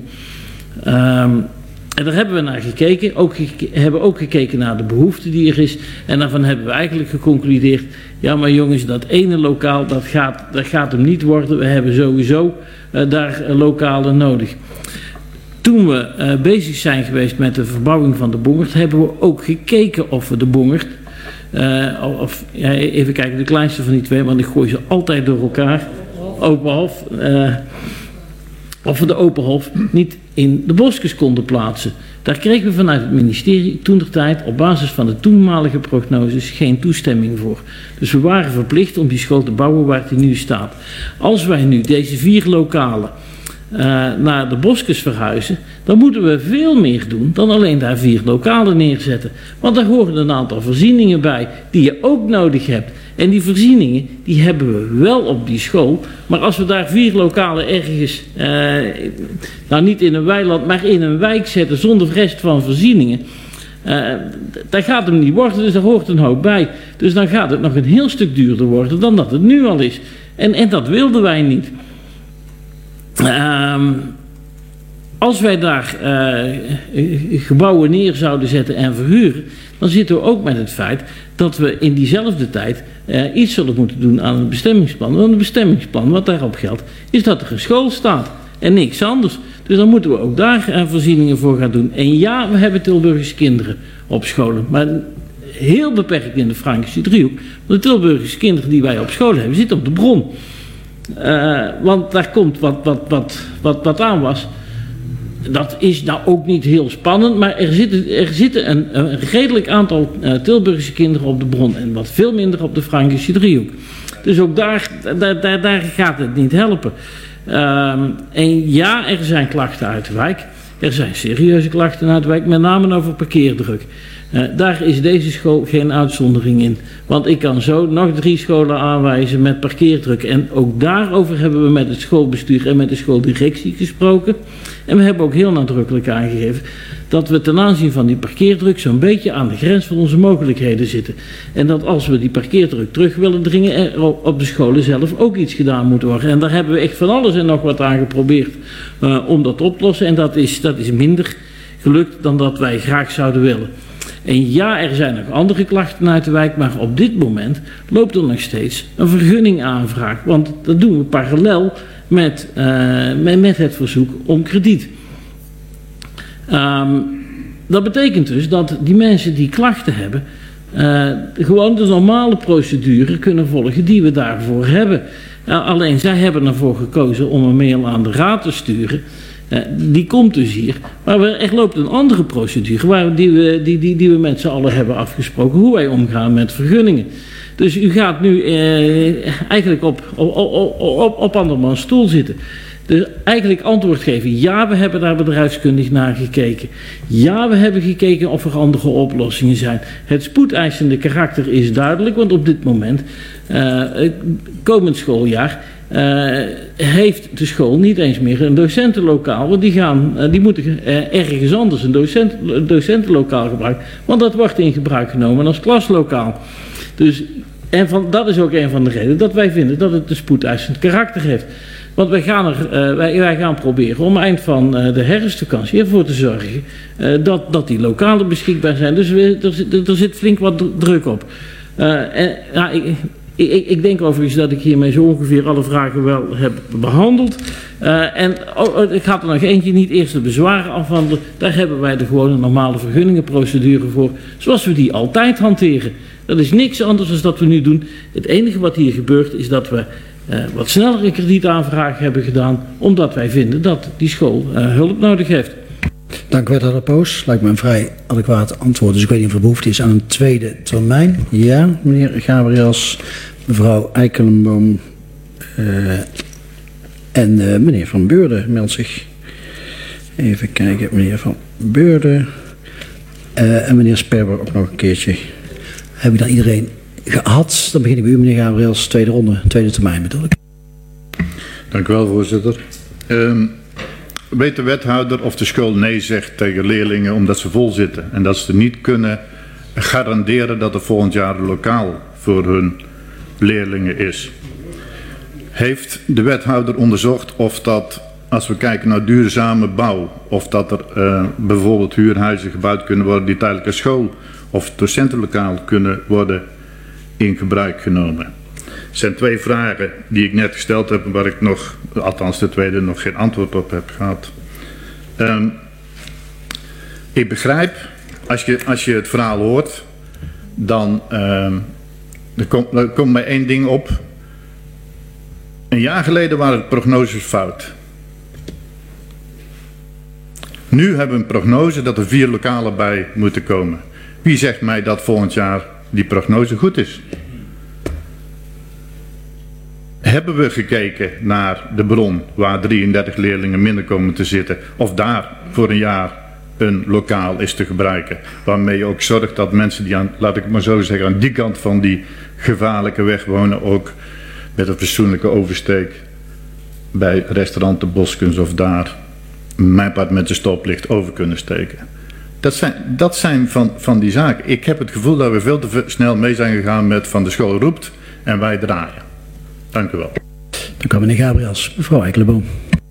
Um, En daar hebben we naar gekeken, ook geke- hebben ook gekeken naar de behoefte die er is. En daarvan hebben we eigenlijk geconcludeerd, ja maar jongens, dat ene lokaal, dat gaat, dat gaat hem niet worden. We hebben sowieso uh, daar uh, lokalen nodig. Toen we uh, bezig zijn geweest met de verbouwing van de Bongert, hebben we ook gekeken of we de Bongert, uh, of, ja, even kijken, de kleinste van die twee, want ik gooi ze altijd door elkaar, Openhof, uh, of we de Openhof niet in de Boskes konden plaatsen. Daar kregen we vanuit het ministerie toentertijd op basis van de toenmalige prognoses geen toestemming voor. Dus we waren verplicht om die school te bouwen waar die nu staat. Als wij nu deze vier lokalen uh, naar de Boskes verhuizen, dan moeten we veel meer doen dan alleen daar vier lokalen neerzetten. Want daar horen een aantal voorzieningen bij die je ook nodig hebt. En die voorzieningen, die hebben we wel op die school. Maar als we daar vier lokalen ergens, uh, nou niet in een weiland, maar in een wijk zetten zonder rest van voorzieningen, uh, dat gaat hem niet worden, dus daar hoort een hoop bij. Dus dan gaat het nog een heel stuk duurder worden dan dat het nu al is. En, en dat wilden wij niet. Uh, als wij daar uh, gebouwen neer zouden zetten en verhuren, dan zitten we ook met het feit dat we in diezelfde tijd uh, iets zullen moeten doen aan het bestemmingsplan. Want het bestemmingsplan wat daarop geldt, is dat er een school staat en niks anders. Dus dan moeten we ook daar uh, voorzieningen voor gaan doen. En ja, we hebben Tilburgse kinderen op scholen, maar heel beperkt in de Frankische driehoek. Want de Tilburgse kinderen die wij op scholen hebben, zitten op de Bron. Uh, want daar komt wat, wat, wat, wat, wat aan was. Dat is nou ook niet heel spannend, maar er zitten, er zitten een, een redelijk aantal uh, Tilburgse kinderen op de Bron en wat veel minder op de Frankische driehoek. Dus ook daar, daar, daar, daar gaat het niet helpen. Um, en ja, er zijn klachten uit de wijk. Er zijn serieuze klachten uit de wijk, met name over parkeerdruk. Uh, daar is deze school geen uitzondering in. Want ik kan zo nog drie scholen aanwijzen met parkeerdruk. En ook daarover hebben we met het schoolbestuur en met de schooldirectie gesproken. En we hebben ook heel nadrukkelijk aangegeven dat we ten aanzien van die parkeerdruk zo'n beetje aan de grens van onze mogelijkheden zitten. En dat als we die parkeerdruk terug willen dringen, er op de scholen zelf ook iets gedaan moet worden. En daar hebben we echt van alles en nog wat aan geprobeerd uh, om dat op te lossen. En dat is, dat is minder gelukt dan dat wij graag zouden willen. En ja, er zijn nog andere klachten uit de wijk, maar op dit moment loopt er nog steeds een vergunningaanvraag. Want dat doen we parallel met, uh, met, met het verzoek om krediet. Um, dat betekent dus dat die mensen die klachten hebben, uh, gewoon de normale procedure kunnen volgen die we daarvoor hebben. Uh, alleen zij hebben ervoor gekozen om een mail aan de raad te sturen. Uh, die komt dus hier. Maar er loopt een andere procedure waar, die, we, die, die, die we met z'n allen hebben afgesproken. Hoe wij omgaan met vergunningen. Dus u gaat nu uh, eigenlijk op, op, op, op, op andermans stoel zitten. Dus eigenlijk antwoord geven. Ja, we hebben daar bedrijfskundig naar gekeken. Ja, we hebben gekeken of er andere oplossingen zijn. Het spoedeisende karakter is duidelijk. Want op dit moment, uh, komend schooljaar, uh, heeft de school niet eens meer een docentenlokaal. Want die, gaan, uh, die moeten uh, ergens anders een docent, docentenlokaal gebruiken. Want dat wordt in gebruik genomen als klaslokaal. Dus, en van, dat is ook een van de redenen dat wij vinden dat het een spoedeisend karakter heeft. Want wij gaan, er, uh, wij, wij gaan proberen om eind van uh, de herfstvakantie ervoor te zorgen uh, dat, dat die lokalen beschikbaar zijn. Dus we, er, zit, er zit flink wat druk op. Uh, en, nou, ik, ik, ik denk overigens dat ik hiermee zo ongeveer alle vragen wel heb behandeld. Uh, en oh, ik ga er nog eentje niet eerst de bezwaren afhandelen. Daar hebben wij de gewone normale vergunningenprocedure voor. Zoals we die altijd hanteren. Dat is niks anders dan dat we nu doen. Het enige wat hier gebeurt is dat we Uh, wat sneller een kredietaanvraag hebben gedaan, omdat wij vinden dat die school uh, hulp nodig heeft. Dank wethouder Poos. Lijkt me een vrij adequaat antwoord. Dus ik weet niet of er behoefte is aan een tweede termijn. Ja, meneer Gabriels, mevrouw Eikelenboom uh, en uh, meneer Van Beurden meldt zich. Even kijken, meneer Van Beurden uh, en meneer Sperber ook nog een keertje. Heb ik dan iedereen gehad? Dan begin ik bij u, meneer Gabriels, tweede ronde, tweede termijn bedoel ik. Dank u wel, voorzitter. Um, weet de wethouder of de school nee zegt tegen leerlingen omdat ze vol zitten en dat ze niet kunnen garanderen dat er volgend jaar een lokaal voor hun leerlingen is? Heeft de wethouder onderzocht of dat, als we kijken naar duurzame bouw, of dat er uh, bijvoorbeeld huurhuizen gebouwd kunnen worden die tijdelijk een school of docentenlokaal kunnen worden in gebruik genomen? Er zijn twee vragen die ik net gesteld heb, waar ik nog, althans de tweede, nog geen antwoord op heb gehad. Um, ik begrijp, als je, als je het verhaal hoort, dan um, er komt, er komt mij één ding op. Een jaar geleden waren de prognoses fout. Nu hebben we een prognose dat er vier lokalen bij moeten komen. Wie zegt mij dat volgend jaar die prognose goed is? Hebben we gekeken naar de bron waar drieëndertig leerlingen minder komen te zitten, of daar voor een jaar een lokaal is te gebruiken, waarmee je ook zorgt dat mensen die aan, laat ik het maar zo zeggen, aan die kant van die gevaarlijke weg wonen ook met een fatsoenlijke oversteek bij restaurant de Boskens of daar mijn part met de stoplicht over kunnen steken. Dat zijn, dat zijn van, van die zaken. Ik heb het gevoel dat we veel te snel mee zijn gegaan met van de school roept en wij draaien. Dank u wel. Dank u wel, meneer Gabriels. Mevrouw Eikelenboom.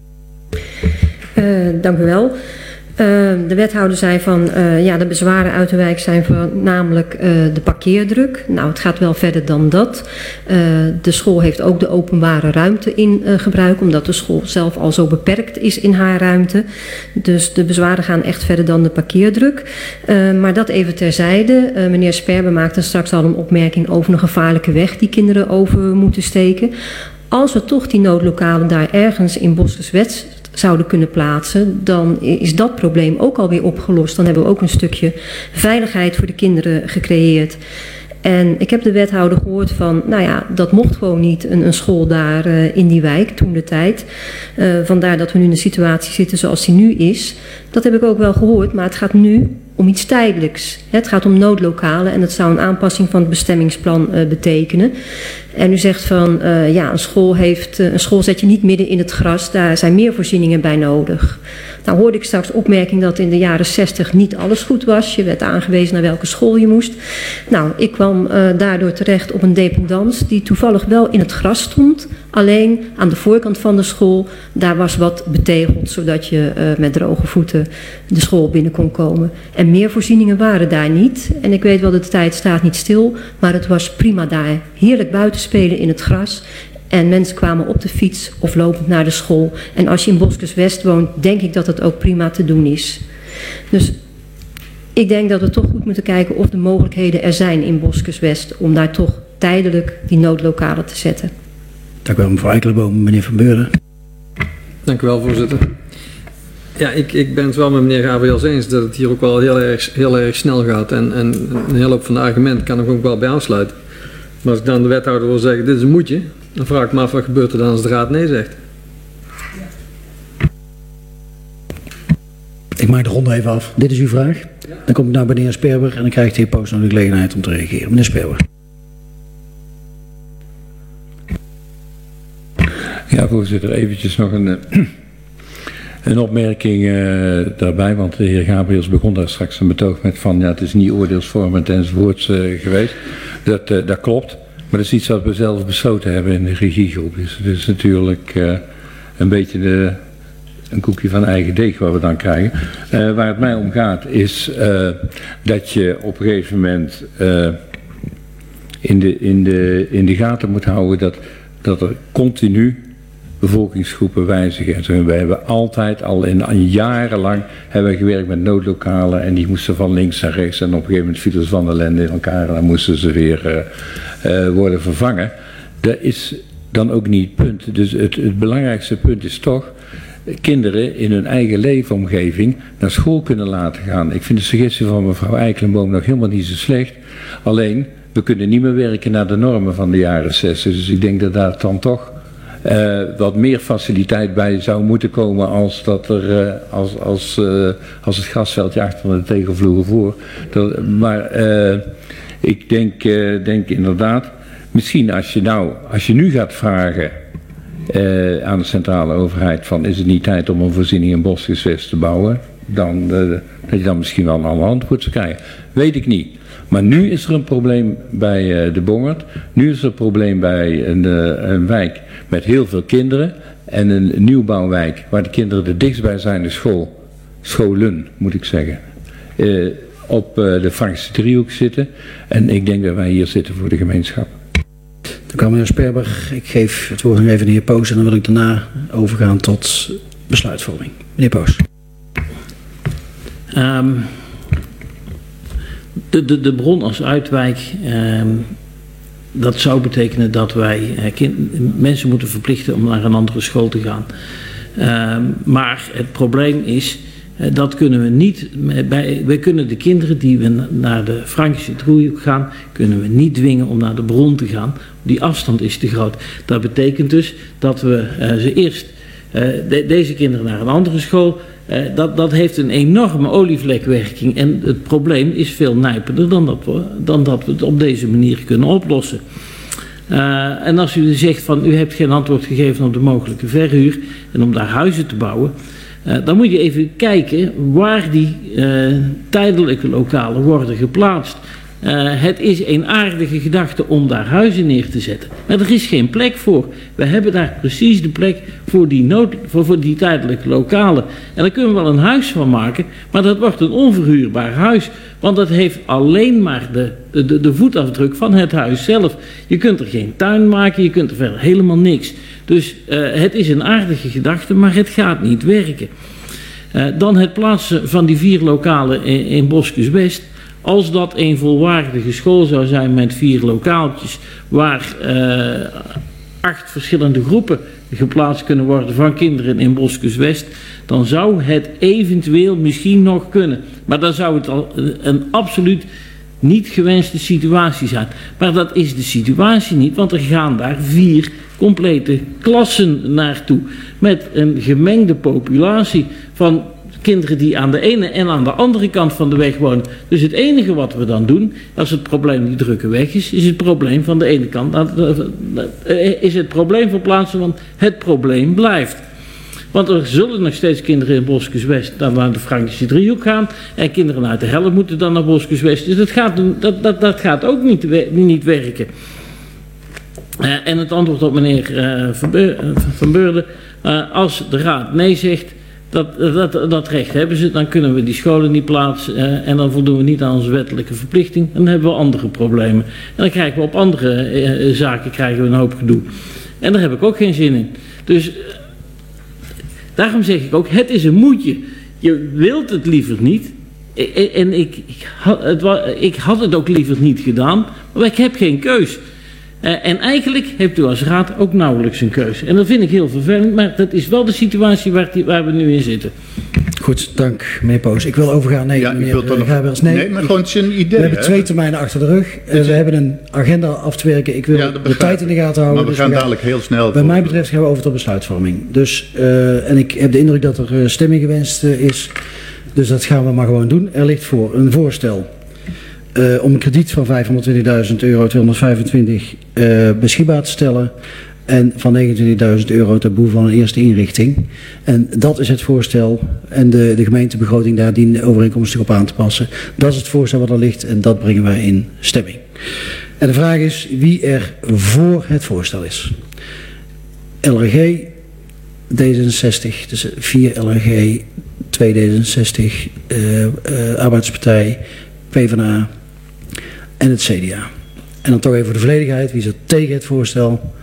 Uh, dank u wel. Uh, de wethouder zei van, uh, ja, de bezwaren uit de wijk zijn voornamelijk uh, de parkeerdruk. Nou, het gaat wel verder dan dat. Uh, de school heeft ook de openbare ruimte in uh, gebruik, omdat de school zelf al zo beperkt is in haar ruimte. Dus de bezwaren gaan echt verder dan de parkeerdruk. Uh, maar dat even terzijde. Uh, meneer Sperber maakte straks al een opmerking over een gevaarlijke weg die kinderen over moeten steken. Als we toch die noodlokalen daar ergens in Boskenswest zouden kunnen plaatsen, dan is dat probleem ook alweer opgelost. Dan hebben we ook een stukje veiligheid voor de kinderen gecreëerd. En ik heb de wethouder gehoord van, nou ja, dat mocht gewoon niet, een, een school daar uh, in die wijk, toen de tijd. Uh, vandaar dat we nu in de situatie zitten zoals die nu is. Dat heb ik ook wel gehoord, maar het gaat nu om iets tijdelijks. Het gaat om noodlokalen en dat zou een aanpassing van het bestemmingsplan uh, betekenen. En u zegt van, uh, ja, een school, heeft, uh, een school zet je niet midden in het gras, daar zijn meer voorzieningen bij nodig. Nou hoorde ik straks opmerking dat in de jaren zestig niet alles goed was. Je werd aangewezen naar welke school je moest. Nou, ik kwam uh, daardoor terecht op een dependance die toevallig wel in het gras stond. Alleen aan de voorkant van de school, daar was wat betegeld, zodat je uh, met droge voeten de school binnen kon komen. En meer voorzieningen waren daar niet. En ik weet wel, de tijd staat niet stil, maar het was prima daar. Heerlijk buiten spelen in het gras. En mensen kwamen op de fiets of lopend naar de school. En als je in Boskenswest woont, denk ik dat het ook prima te doen is. Dus ik denk dat we toch goed moeten kijken of de mogelijkheden er zijn in Boskenswest om daar toch tijdelijk die noodlokalen te zetten. Dank u wel, mevrouw Eikelenboom. Meneer Van Beurden. Dank u wel, voorzitter. Ja, ik, ik ben het wel met meneer Gabriels eens dat het hier ook wel heel erg, heel erg snel gaat. En, en een hele hoop van de argumenten kan ik ook wel bij aansluiten. Maar als ik dan de wethouder wil zeggen, dit is een moetje, dan vraag ik me af wat gebeurt er dan als de raad nee zegt. Ik maak de ronde even af. Dit is uw vraag. Dan kom ik naar meneer Sperber en dan krijgt de heer Poos nog de gelegenheid om te reageren. Meneer Sperber. Ja, voorzitter, eventjes nog een, een opmerking uh, daarbij, want de heer Gabriels begon daar straks een betoog met van, ja, het is niet oordeelsvormend enzovoorts uh, geweest. Dat, uh, dat klopt, maar dat is iets wat we zelf besloten hebben in de regiegroep. Dus het is natuurlijk uh, een beetje de, een koekje van eigen deeg wat we dan krijgen. Uh, waar het mij om gaat is uh, dat je op een gegeven moment uh, in, de, in, de, in de gaten moet houden dat, dat er continu bevolkingsgroepen wijzigen. En zo, wij hebben altijd al in, in jarenlang hebben we gewerkt met noodlokalen en die moesten van links naar rechts en op een gegeven moment vielen ze van de ellende in elkaar en dan moesten ze weer uh, uh, worden vervangen. Dat is dan ook niet het punt. Dus het, het belangrijkste punt is toch kinderen in hun eigen leefomgeving naar school kunnen laten gaan. Ik vind de suggestie van mevrouw Eikelenboom nog helemaal niet zo slecht. Alleen, we kunnen niet meer werken naar de normen van de jaren zestig. Dus ik denk dat daar dan toch Uh, wat meer faciliteit bij zou moeten komen als, dat er, uh, als, als, uh, als het grasveldje achter de tegelvloer voor. Dat, maar uh, ik denk, uh, denk inderdaad, misschien als je, nou, als je nu gaat vragen uh, aan de centrale overheid van is het niet tijd om een voorziening in Boskenswest te bouwen, dan, uh, dat je dan misschien wel een ander antwoord zou krijgen. Weet ik niet. Maar nu is er een probleem bij uh, de Bongerd. Nu is er een probleem bij een, uh, een wijk met heel veel kinderen. En een nieuwbouwwijk waar de kinderen de dichtstbij zijn de school. Scholen, moet ik zeggen. Uh, op uh, de Frankische driehoek zitten. En ik denk dat wij hier zitten voor de gemeenschap. Dan kan meneer Sperber. Ik geef het woord nog even aan de heer Poos. En dan wil ik daarna overgaan tot besluitvorming. Meneer Poos. Um, De, de, de bron als uitwijk, eh, dat zou betekenen dat wij eh, kind, mensen moeten verplichten om naar een andere school te gaan. Uh, maar het probleem is, uh, dat kunnen we niet, bij, we kunnen de kinderen die we naar de Frankische driehoek gaan, kunnen we niet dwingen om naar de bron te gaan. Die afstand is te groot. Dat betekent dus dat we uh, ze eerst, uh, de, deze kinderen naar een andere school, Uh, dat, dat heeft een enorme olievlekwerking en het probleem is veel nijpender dan dat we, dan dat we het op deze manier kunnen oplossen. Uh, en als u zegt van u hebt geen antwoord gegeven op de mogelijke verhuur en om daar huizen te bouwen, uh, dan moet je even kijken waar die uh, tijdelijke lokalen worden geplaatst. Uh, het is een aardige gedachte om daar huizen neer te zetten. Maar er is geen plek voor. We hebben daar precies de plek voor die, nood, voor, voor die tijdelijke lokalen. En daar kunnen we wel een huis van maken, maar dat wordt een onverhuurbaar huis. Want dat heeft alleen maar de, de, de voetafdruk van het huis zelf. Je kunt er geen tuin maken, je kunt er verder helemaal niks. Dus uh, het is een aardige gedachte, maar het gaat niet werken. Uh, dan het plaatsen van die vier lokalen in, in Boskenswest. Als dat een volwaardige school zou zijn met vier lokaaltjes, waar uh, acht verschillende groepen geplaatst kunnen worden van kinderen in Boskenswest, dan zou het eventueel misschien nog kunnen. Maar dan zou het al een, een absoluut niet gewenste situatie zijn. Maar dat is de situatie niet, want er gaan daar vier complete klassen naartoe. Met een gemengde populatie van kinderen die aan de ene en aan de andere kant van de weg wonen. Dus het enige wat we dan doen, als het probleem die drukke weg is, is het probleem van de ene kant, is het probleem verplaatsen, want het probleem blijft. Want er zullen nog steeds kinderen in Boskenswest dan naar de Frankische driehoek gaan. En kinderen uit de Helft moeten dan naar Boskenswest. Dus dat gaat, dat, dat, dat gaat ook niet, niet werken. Uh, en het antwoord op meneer uh, Van, Beur, uh, Van Beurden. Uh, als de raad nee zegt, dat, dat, dat recht hebben ze, dan kunnen we die scholen niet plaatsen. Uh, en dan voldoen we niet aan onze wettelijke verplichting. Dan hebben we andere problemen. En dan krijgen we op andere uh, zaken krijgen we een hoop gedoe. En daar heb ik ook geen zin in. Dus uh, daarom zeg ik ook, het is een moedje. Je wilt het liever niet. En ik, ik, had het, ik had het ook liever niet gedaan. Maar ik heb geen keus. Uh, en eigenlijk hebt u als raad ook nauwelijks een keus. En dat vind ik heel vervelend. Maar dat is wel de situatie waar, die, waar we nu in zitten. Goed, dank meneer Poos. Ik wil overgaan. Nee, Ja, ik meneer wil toch nog- Gabriels. Nee, Nee, maar ik- gewoon het is een idee, We hebben hè? twee termijnen achter de rug. Uh, we hebben een agenda af te werken. Ik wil Ja, dat de begrijp tijd in de gaten houden. Maar we dus gaan dadelijk heel snel Bij voor- mij betreft gaan we over tot besluitvorming. Dus, uh, en ik heb de indruk dat er uh, stemming gewenst uh, is. Dus dat gaan we maar gewoon doen. Er ligt voor een voorstel uh, om een krediet van vijfhonderdtwintigduizend euro tweehonderdvijfentwintig uh, beschikbaar te stellen. En van negenentwintigduizend euro ter behoeve van een eerste inrichting. En dat is het voorstel. En de, de gemeentebegroting daar dient overeenkomstig op aan te passen. Dat is het voorstel wat er ligt en dat brengen wij in stemming. En de vraag is wie er voor het voorstel is. L R G, D zesenzestig, dus vier L R G, twee D zesenzestig, uh, uh, Arbeidspartij, PvdA en het C D A. En dan toch even voor de volledigheid, wie is er tegen het voorstel?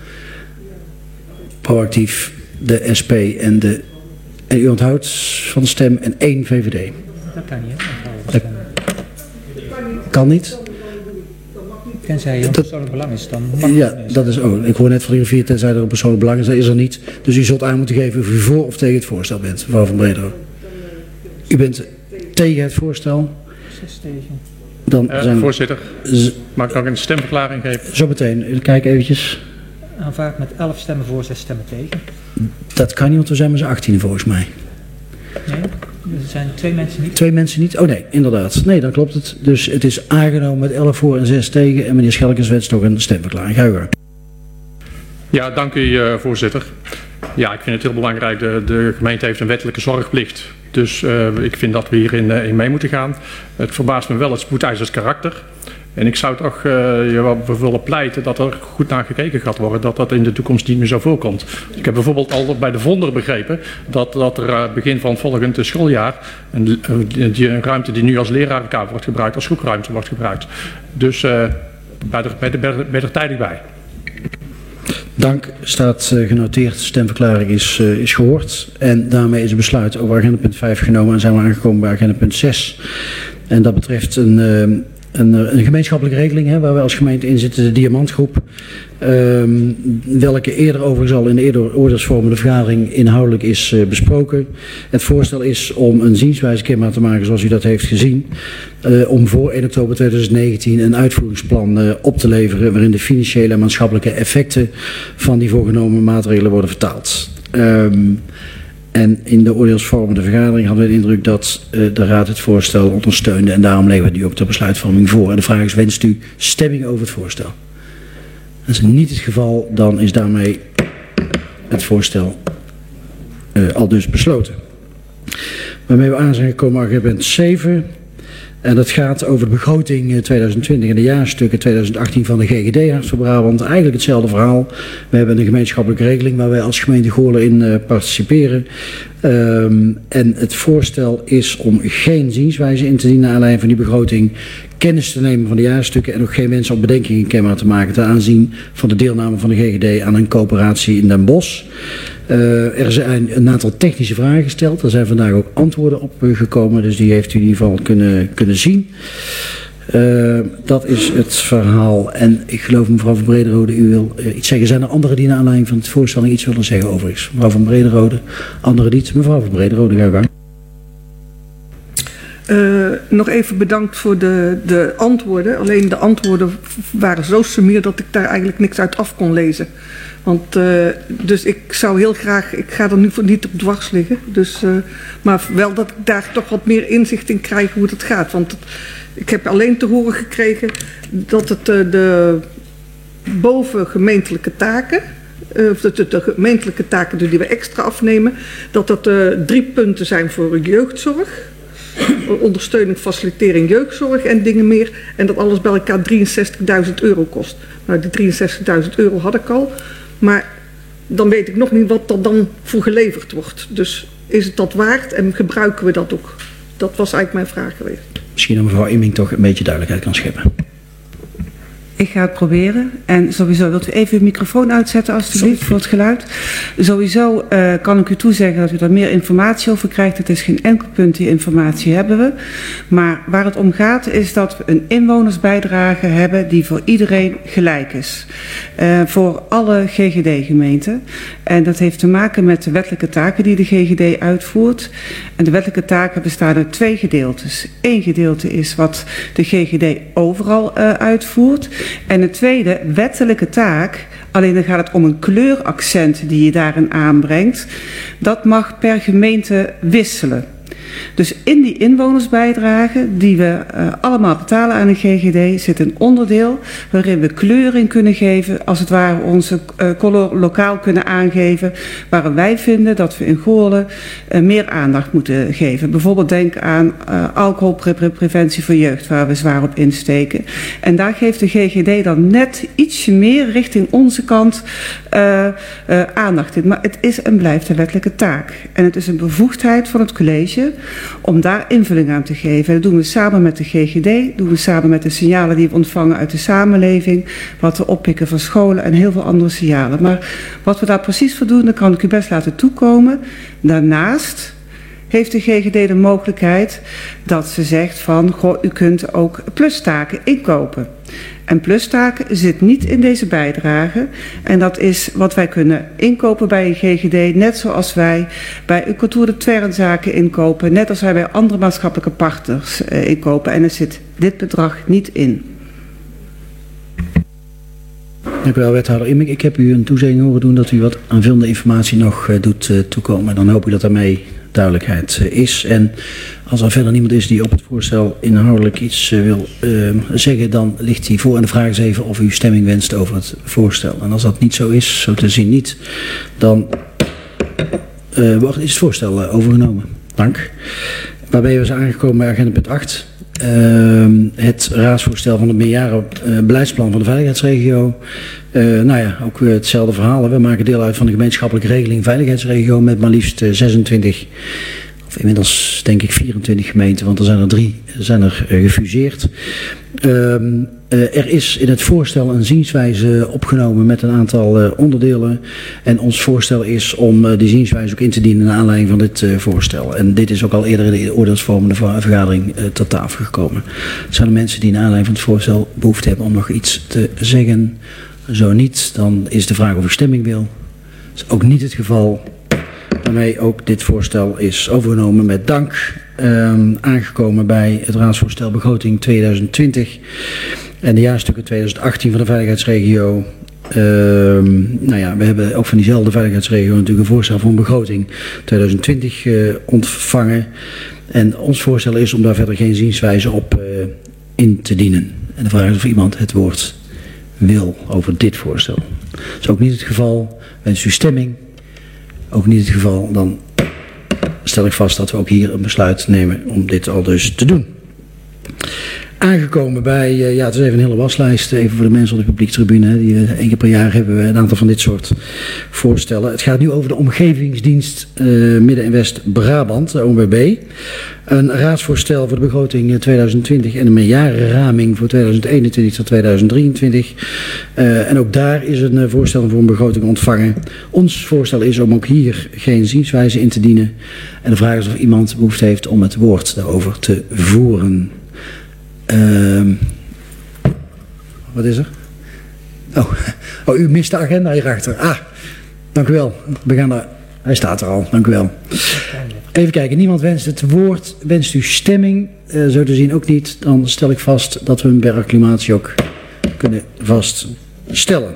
Proactief, de S P en de... En u onthoudt van de stem en één V V D. Dat kan niet, hè? Dat kan niet. Tenzij je een Dat- persoonlijk belang is, dan mag Ja, het niet. dat is ook. Ik hoor net van de rivier, tenzij er een persoonlijk belang is, dat is er niet. Dus u zult aan moeten geven of u voor of tegen het voorstel bent, mevrouw Van Bredero. U bent tegen het voorstel, Zes tegen. dan Eh, zijn we... voorzitter, Z- mag ik nog een stemverklaring geven? Zo meteen, kijk eventjes. Aanvaard met elf stemmen voor, zes stemmen tegen. Dat kan niet, want we zijn met z'n achttienen volgens mij. Nee, er zijn twee mensen niet. Twee mensen niet? Oh nee, inderdaad. Nee, dan klopt het. Dus het is aangenomen met elf voor en zes tegen. En meneer Schelkens wenst nog een stemverklaring. Ga u gang. Ja, dank u uh, voorzitter. Ja, ik vind het heel belangrijk. De, de gemeente heeft een wettelijke zorgplicht. Dus uh, ik vind dat we hierin uh, in mee moeten gaan. Het verbaast me wel het spoedeisers karakter. En ik zou toch uh, je wel willen pleiten dat er goed naar gekeken gaat worden. Dat dat in de toekomst niet meer zo voorkomt. Ik heb bijvoorbeeld al bij de Vonder begrepen dat, dat er uh, begin van het volgende schooljaar een, uh, die, een ruimte die nu als lerarenkamer wordt gebruikt, als groepruimte wordt gebruikt. Dus uh, bij er, bij, de, bij, de, bij er tijdig bij. Dank, staat uh, genoteerd. De stemverklaring is, uh, is gehoord. En daarmee is het besluit over agenda punt vijf genomen. En zijn we aangekomen bij agenda punt zes. En dat betreft een... Uh, Een, een gemeenschappelijke regeling hè, waar wij als gemeente in zitten, de Diamantgroep. Um, welke eerder overigens al in de eerder oordeelsvormende vergadering inhoudelijk is uh, besproken. Het voorstel is om een zienswijze kenbaar te maken zoals u dat heeft gezien. Uh, om voor één oktober tweeduizend negentien een uitvoeringsplan uh, op te leveren waarin de financiële en maatschappelijke effecten van die voorgenomen maatregelen worden vertaald. Um, En in de oordeelsvormende vergadering hadden we de indruk dat uh, de Raad het voorstel ondersteunde. En daarom leggen we nu ook de besluitvorming voor. En de vraag is, wenst u stemming over het voorstel? Als dat niet het geval, dan is daarmee het voorstel uh, al dus besloten. Waarmee we aan zijn gekomen aan punt zeven. En dat gaat over de begroting tweeduizend twintig en de jaarstukken tweeduizend achttien van de G G D Hart voor Brabant. Eigenlijk hetzelfde verhaal. We hebben een gemeenschappelijke regeling waar wij als gemeente Goorlen in uh, participeren. Um, en het voorstel is om geen zienswijze in te dienen naar aanleiding van die begroting, kennis te nemen van de jaarstukken en ook geen mensen op bedenkingen kenbaar te maken ten aanzien van de deelname van de G G D aan een coöperatie in Den Bosch. Uh, er zijn een aantal technische vragen gesteld. Er zijn vandaag ook antwoorden op uh, gekomen, dus die heeft u in ieder geval kunnen, kunnen zien. Uh, dat is het verhaal. En ik geloof mevrouw Van Brederode, u wil uh, iets zeggen. Zijn er anderen die naar aanleiding van het voorstelling iets willen zeggen overigens? Mevrouw Van Brederode, anderen niet. Mevrouw Van Brederode, ga gang. Uh, nog even bedankt voor de, de antwoorden. Alleen de antwoorden waren zo sumier dat ik daar eigenlijk niks uit af kon lezen. Want, uh, dus ik zou heel graag, ik ga er nu voor niet op dwars liggen. Dus, uh, maar wel dat ik daar toch wat meer inzicht in krijg hoe het gaat. Want het, ik heb alleen te horen gekregen dat het uh, de bovengemeentelijke taken, uh, de, de, de gemeentelijke taken die we extra afnemen, dat dat uh, drie punten zijn voor jeugdzorg. Ondersteuning, facilitering, jeugdzorg en dingen meer. En dat alles bij elkaar drieënzestigduizend euro kost. Nou, die drieënzestigduizend euro had ik al. Maar dan weet ik nog niet wat er dan voor geleverd wordt. Dus is het dat waard en gebruiken we dat ook? Dat was eigenlijk mijn vraag geweest. Misschien dat mevrouw Imming toch een beetje duidelijkheid kan scheppen. Ik ga het proberen. En sowieso, wilt u even uw microfoon uitzetten alstublieft voor het geluid. Sowieso uh, kan ik u toezeggen dat u daar meer informatie over krijgt. Het is geen enkel punt, die informatie hebben we. Maar waar het om gaat is dat we een inwonersbijdrage hebben die voor iedereen gelijk is. Uh, voor alle G G D-gemeenten. En dat heeft te maken met de wettelijke taken die de G G D uitvoert. En de wettelijke taken bestaan uit twee gedeeltes. Eén gedeelte is wat de G G D overal uh, uitvoert. En de tweede wettelijke taak, alleen dan gaat het om een kleuraccent die je daarin aanbrengt, dat mag per gemeente wisselen. Dus in die inwonersbijdrage die we uh, allemaal betalen aan de G G D zit een onderdeel waarin we kleuring kunnen geven, als het ware onze uh, color lokaal kunnen aangeven, waarin wij vinden dat we in Goorlen uh, meer aandacht moeten geven. Bijvoorbeeld denk aan uh, alcoholpreventie voor jeugd, waar we zwaar op insteken. En daar geeft de G G D dan net ietsje meer richting onze kant uh, uh, aandacht in. Maar het is en blijft een wettelijke taak. En het is een bevoegdheid van het college om daar invulling aan te geven. Dat doen we samen met de G G D, doen we samen met de signalen die we ontvangen uit de samenleving, wat we oppikken van scholen en heel veel andere signalen. Maar wat we daar precies voor doen, dat kan ik u best laten toekomen. Daarnaast heeft de G G D de mogelijkheid dat ze zegt van, goh, u kunt ook plustaken inkopen. En plustaken zit niet in deze bijdrage. En dat is wat wij kunnen inkopen bij een G G D, net zoals wij bij een kantoor de Twernzaken inkopen, net als wij bij andere maatschappelijke partners uh, inkopen. En er zit dit bedrag niet in. Dank u wel, wethouder Immink. Ik heb u een toezegging horen doen dat u wat aanvullende informatie nog uh, doet uh, toekomen. Dan hoop ik dat daarmee duidelijkheid uh, is. En als er verder niemand is die op het voorstel inhoudelijk iets uh, wil uh, zeggen, dan ligt hij voor. En de vraag is even of u stemming wenst over het voorstel. En als dat niet zo is, zo te zien niet, dan uh, wordt, is het voorstel uh, overgenomen. Dank. Waarbij we zijn aangekomen bij agenda punt acht. Uh, het raadsvoorstel van het meerjaren uh, beleidsplan van de veiligheidsregio. Uh, nou ja, ook uh, hetzelfde verhaal. We maken deel uit van de gemeenschappelijke regeling veiligheidsregio met maar liefst uh, zesentwintig, of inmiddels denk ik vierentwintig gemeenten, want er zijn er drie zijn er uh, gefuseerd. Uh, uh, er is in het voorstel een zienswijze opgenomen met een aantal uh, onderdelen. En ons voorstel is om uh, die zienswijze ook in te dienen naar aanleiding van dit uh, voorstel. En dit is ook al eerder in de oordeelsvormende vergadering uh, tot tafel gekomen. Het zijn de mensen die naar aanleiding van het voorstel behoefte hebben om nog iets te zeggen. Zo niet, dan is de vraag of u stemming wil. Dat is ook niet het geval. Waarmee ook dit voorstel is overgenomen met dank. Um, aangekomen bij het raadsvoorstel begroting tweeduizend twintig en de jaarstukken tweeduizend achttien van de veiligheidsregio. Um, nou ja, we hebben ook van diezelfde veiligheidsregio natuurlijk een voorstel voor een begroting tweeduizend twintig uh, ontvangen. En ons voorstel is om daar verder geen zienswijze op uh, in te dienen. En de vraag is of iemand het woord wil over dit voorstel. Dat is ook niet het geval. Wens u stemming? Ook niet het geval. Dan stel ik vast dat we ook hier een besluit nemen om dit al dus te doen. Aangekomen bij, uh, ja het is even een hele waslijst, even voor de mensen op de publiektribune. Die, uh, één keer per jaar hebben we een aantal van dit soort voorstellen. Het gaat nu over de omgevingsdienst uh, Midden- en West-Brabant, de O M B B. Een raadsvoorstel voor de begroting tweeduizend twintig en een meerjarenraming voor tweeduizend eenentwintig tot tweeduizend drieëntwintig. Uh, en ook daar is een uh, voorstel voor een begroting ontvangen. Ons voorstel is om ook hier geen zienswijze in te dienen. En de vraag is of iemand behoefte heeft om het woord daarover te voeren. Uh, wat is er? Oh. oh, u mist de agenda hierachter. Ah, dank u wel. We gaan er, hij staat er al, dank u wel. Even kijken, niemand wenst het woord. Wenst u stemming? Uh, zo te zien ook niet. Dan stel ik vast dat we hem per acclamatie ook kunnen vaststellen.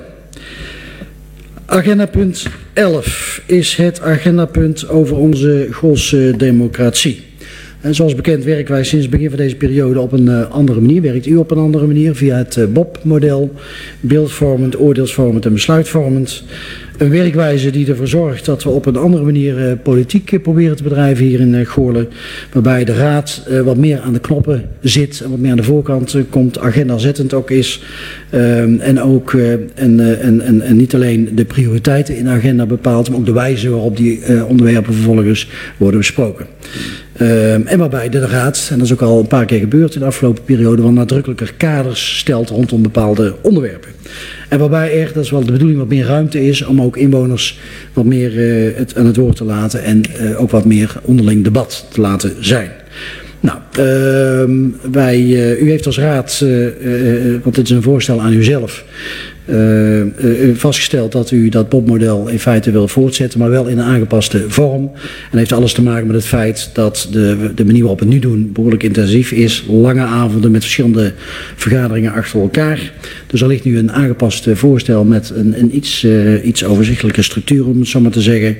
Agenda punt elf is het agendapunt over onze Goolse democratie. En zoals bekend werken wij sinds het begin van deze periode op een uh, andere manier. Werkt u op een andere manier via het uh, B O P-model. Beeldvormend, oordeelsvormend en besluitvormend. Een werkwijze die ervoor zorgt dat we op een andere manier uh, politiek uh, proberen te bedrijven hier in uh, Goorlen. Waarbij de raad uh, wat meer aan de knoppen zit en wat meer aan de voorkant uh, komt. Agendazettend ook is. Uh, en ook uh, en, uh, en, en, en niet alleen de prioriteiten in de agenda bepaalt. Maar ook de wijze waarop die uh, onderwerpen vervolgens worden besproken. Uh, en waarbij de Raad, en dat is ook al een paar keer gebeurd in de afgelopen periode, wel nadrukkelijker kaders stelt rondom bepaalde onderwerpen. En waarbij er, dat is wel de bedoeling, wat meer ruimte is om ook inwoners wat meer uh, het aan het woord te laten en uh, ook wat meer onderling debat te laten zijn. Nou, uh, wij, uh, u heeft als raad, uh, uh, want dit is een voorstel aan uzelf, uh, uh, vastgesteld dat u dat B O P-model in feite wil voortzetten, maar wel in een aangepaste vorm. En heeft alles te maken met het feit dat de, de manier waarop we het nu doen behoorlijk intensief is. Lange avonden met verschillende vergaderingen achter elkaar. Dus er ligt nu een aangepast voorstel met een, een iets, uh, iets overzichtelijke structuur, om het zo maar te zeggen.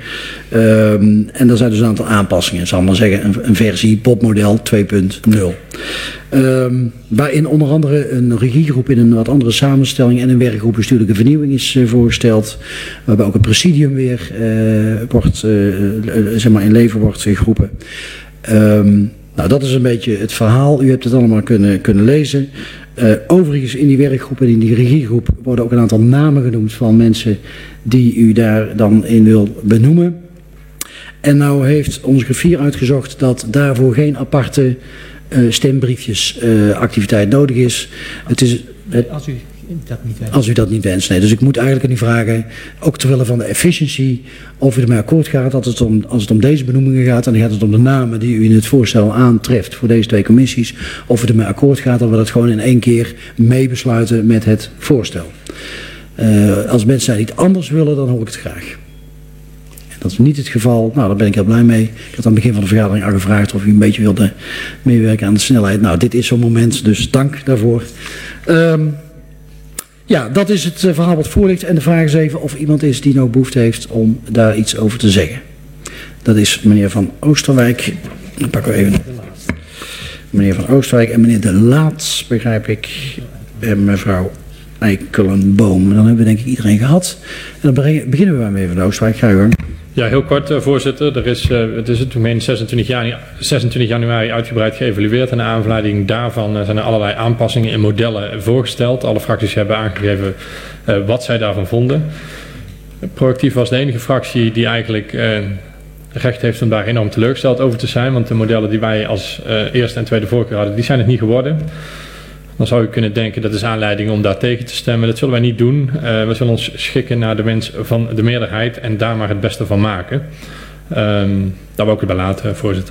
Um, en er zijn dus een aantal aanpassingen. Ik zal maar zeggen een, een versie B O P-model twee punt nul. Um, waarin onder andere een regiegroep in een wat andere samenstelling en een werkgroep bestuurlijke vernieuwing is uh, voorgesteld. Waarbij ook het presidium weer uh, wordt, uh, uh, zeg maar in leven wordt geroepen. Um, nou, dat is een beetje het verhaal. U hebt het allemaal kunnen, kunnen lezen. Uh, overigens in die werkgroep en in die regiegroep worden ook een aantal namen genoemd van mensen die u daar dan in wil benoemen. En nou heeft onze griffier uitgezocht dat daarvoor geen aparte uh, stembriefjes uh, activiteit nodig is. Het is het, als u dat niet wenst. Als u dat niet wenst, nee. Dus ik moet eigenlijk aan u vragen, ook terwille van de efficiency, of u ermee akkoord gaat dat het om, als het om deze benoemingen gaat, dan gaat het om de namen die u in het voorstel aantreft voor deze twee commissies, of u ermee akkoord gaat dat we dat gewoon in één keer meebesluiten met het voorstel. Uh, als mensen daar niet anders willen, dan hoor ik het graag. Dat is niet het geval. Nou, daar ben ik heel blij mee. Ik had aan het begin van de vergadering al gevraagd of u een beetje wilde meewerken aan de snelheid. Nou, dit is zo'n moment, dus dank daarvoor. Um, ja, dat is het verhaal wat voor ligt. En de vraag is even of iemand is die nog behoefte heeft om daar iets over te zeggen. Dat is meneer Van Oosterwijk. Dan pakken we even meneer Van Oosterwijk en meneer De Laat, begrijp ik. En mevrouw Eikelenboom. Dan hebben we denk ik iedereen gehad. En dan beginnen we bij meneer Van Oosterwijk. Ga je gang. Ja, heel kort, uh, voorzitter. Er is, uh, het is toen meen zesentwintig januari uitgebreid geëvalueerd. En naar aanleiding daarvan uh, zijn er allerlei aanpassingen in modellen voorgesteld. Alle fracties hebben aangegeven uh, wat zij daarvan vonden. Proactief was de enige fractie die eigenlijk uh, recht heeft om daar enorm teleurgesteld over te zijn. Want de modellen die wij als uh, eerste en tweede voorkeur hadden, die zijn het niet geworden. Dan zou u kunnen denken dat is aanleiding om daar tegen te stemmen. Dat zullen wij niet doen. Uh, we zullen ons schikken naar de wens van de meerderheid en daar maar het beste van maken. Um, daar wil ik u bij laten, voorzitter.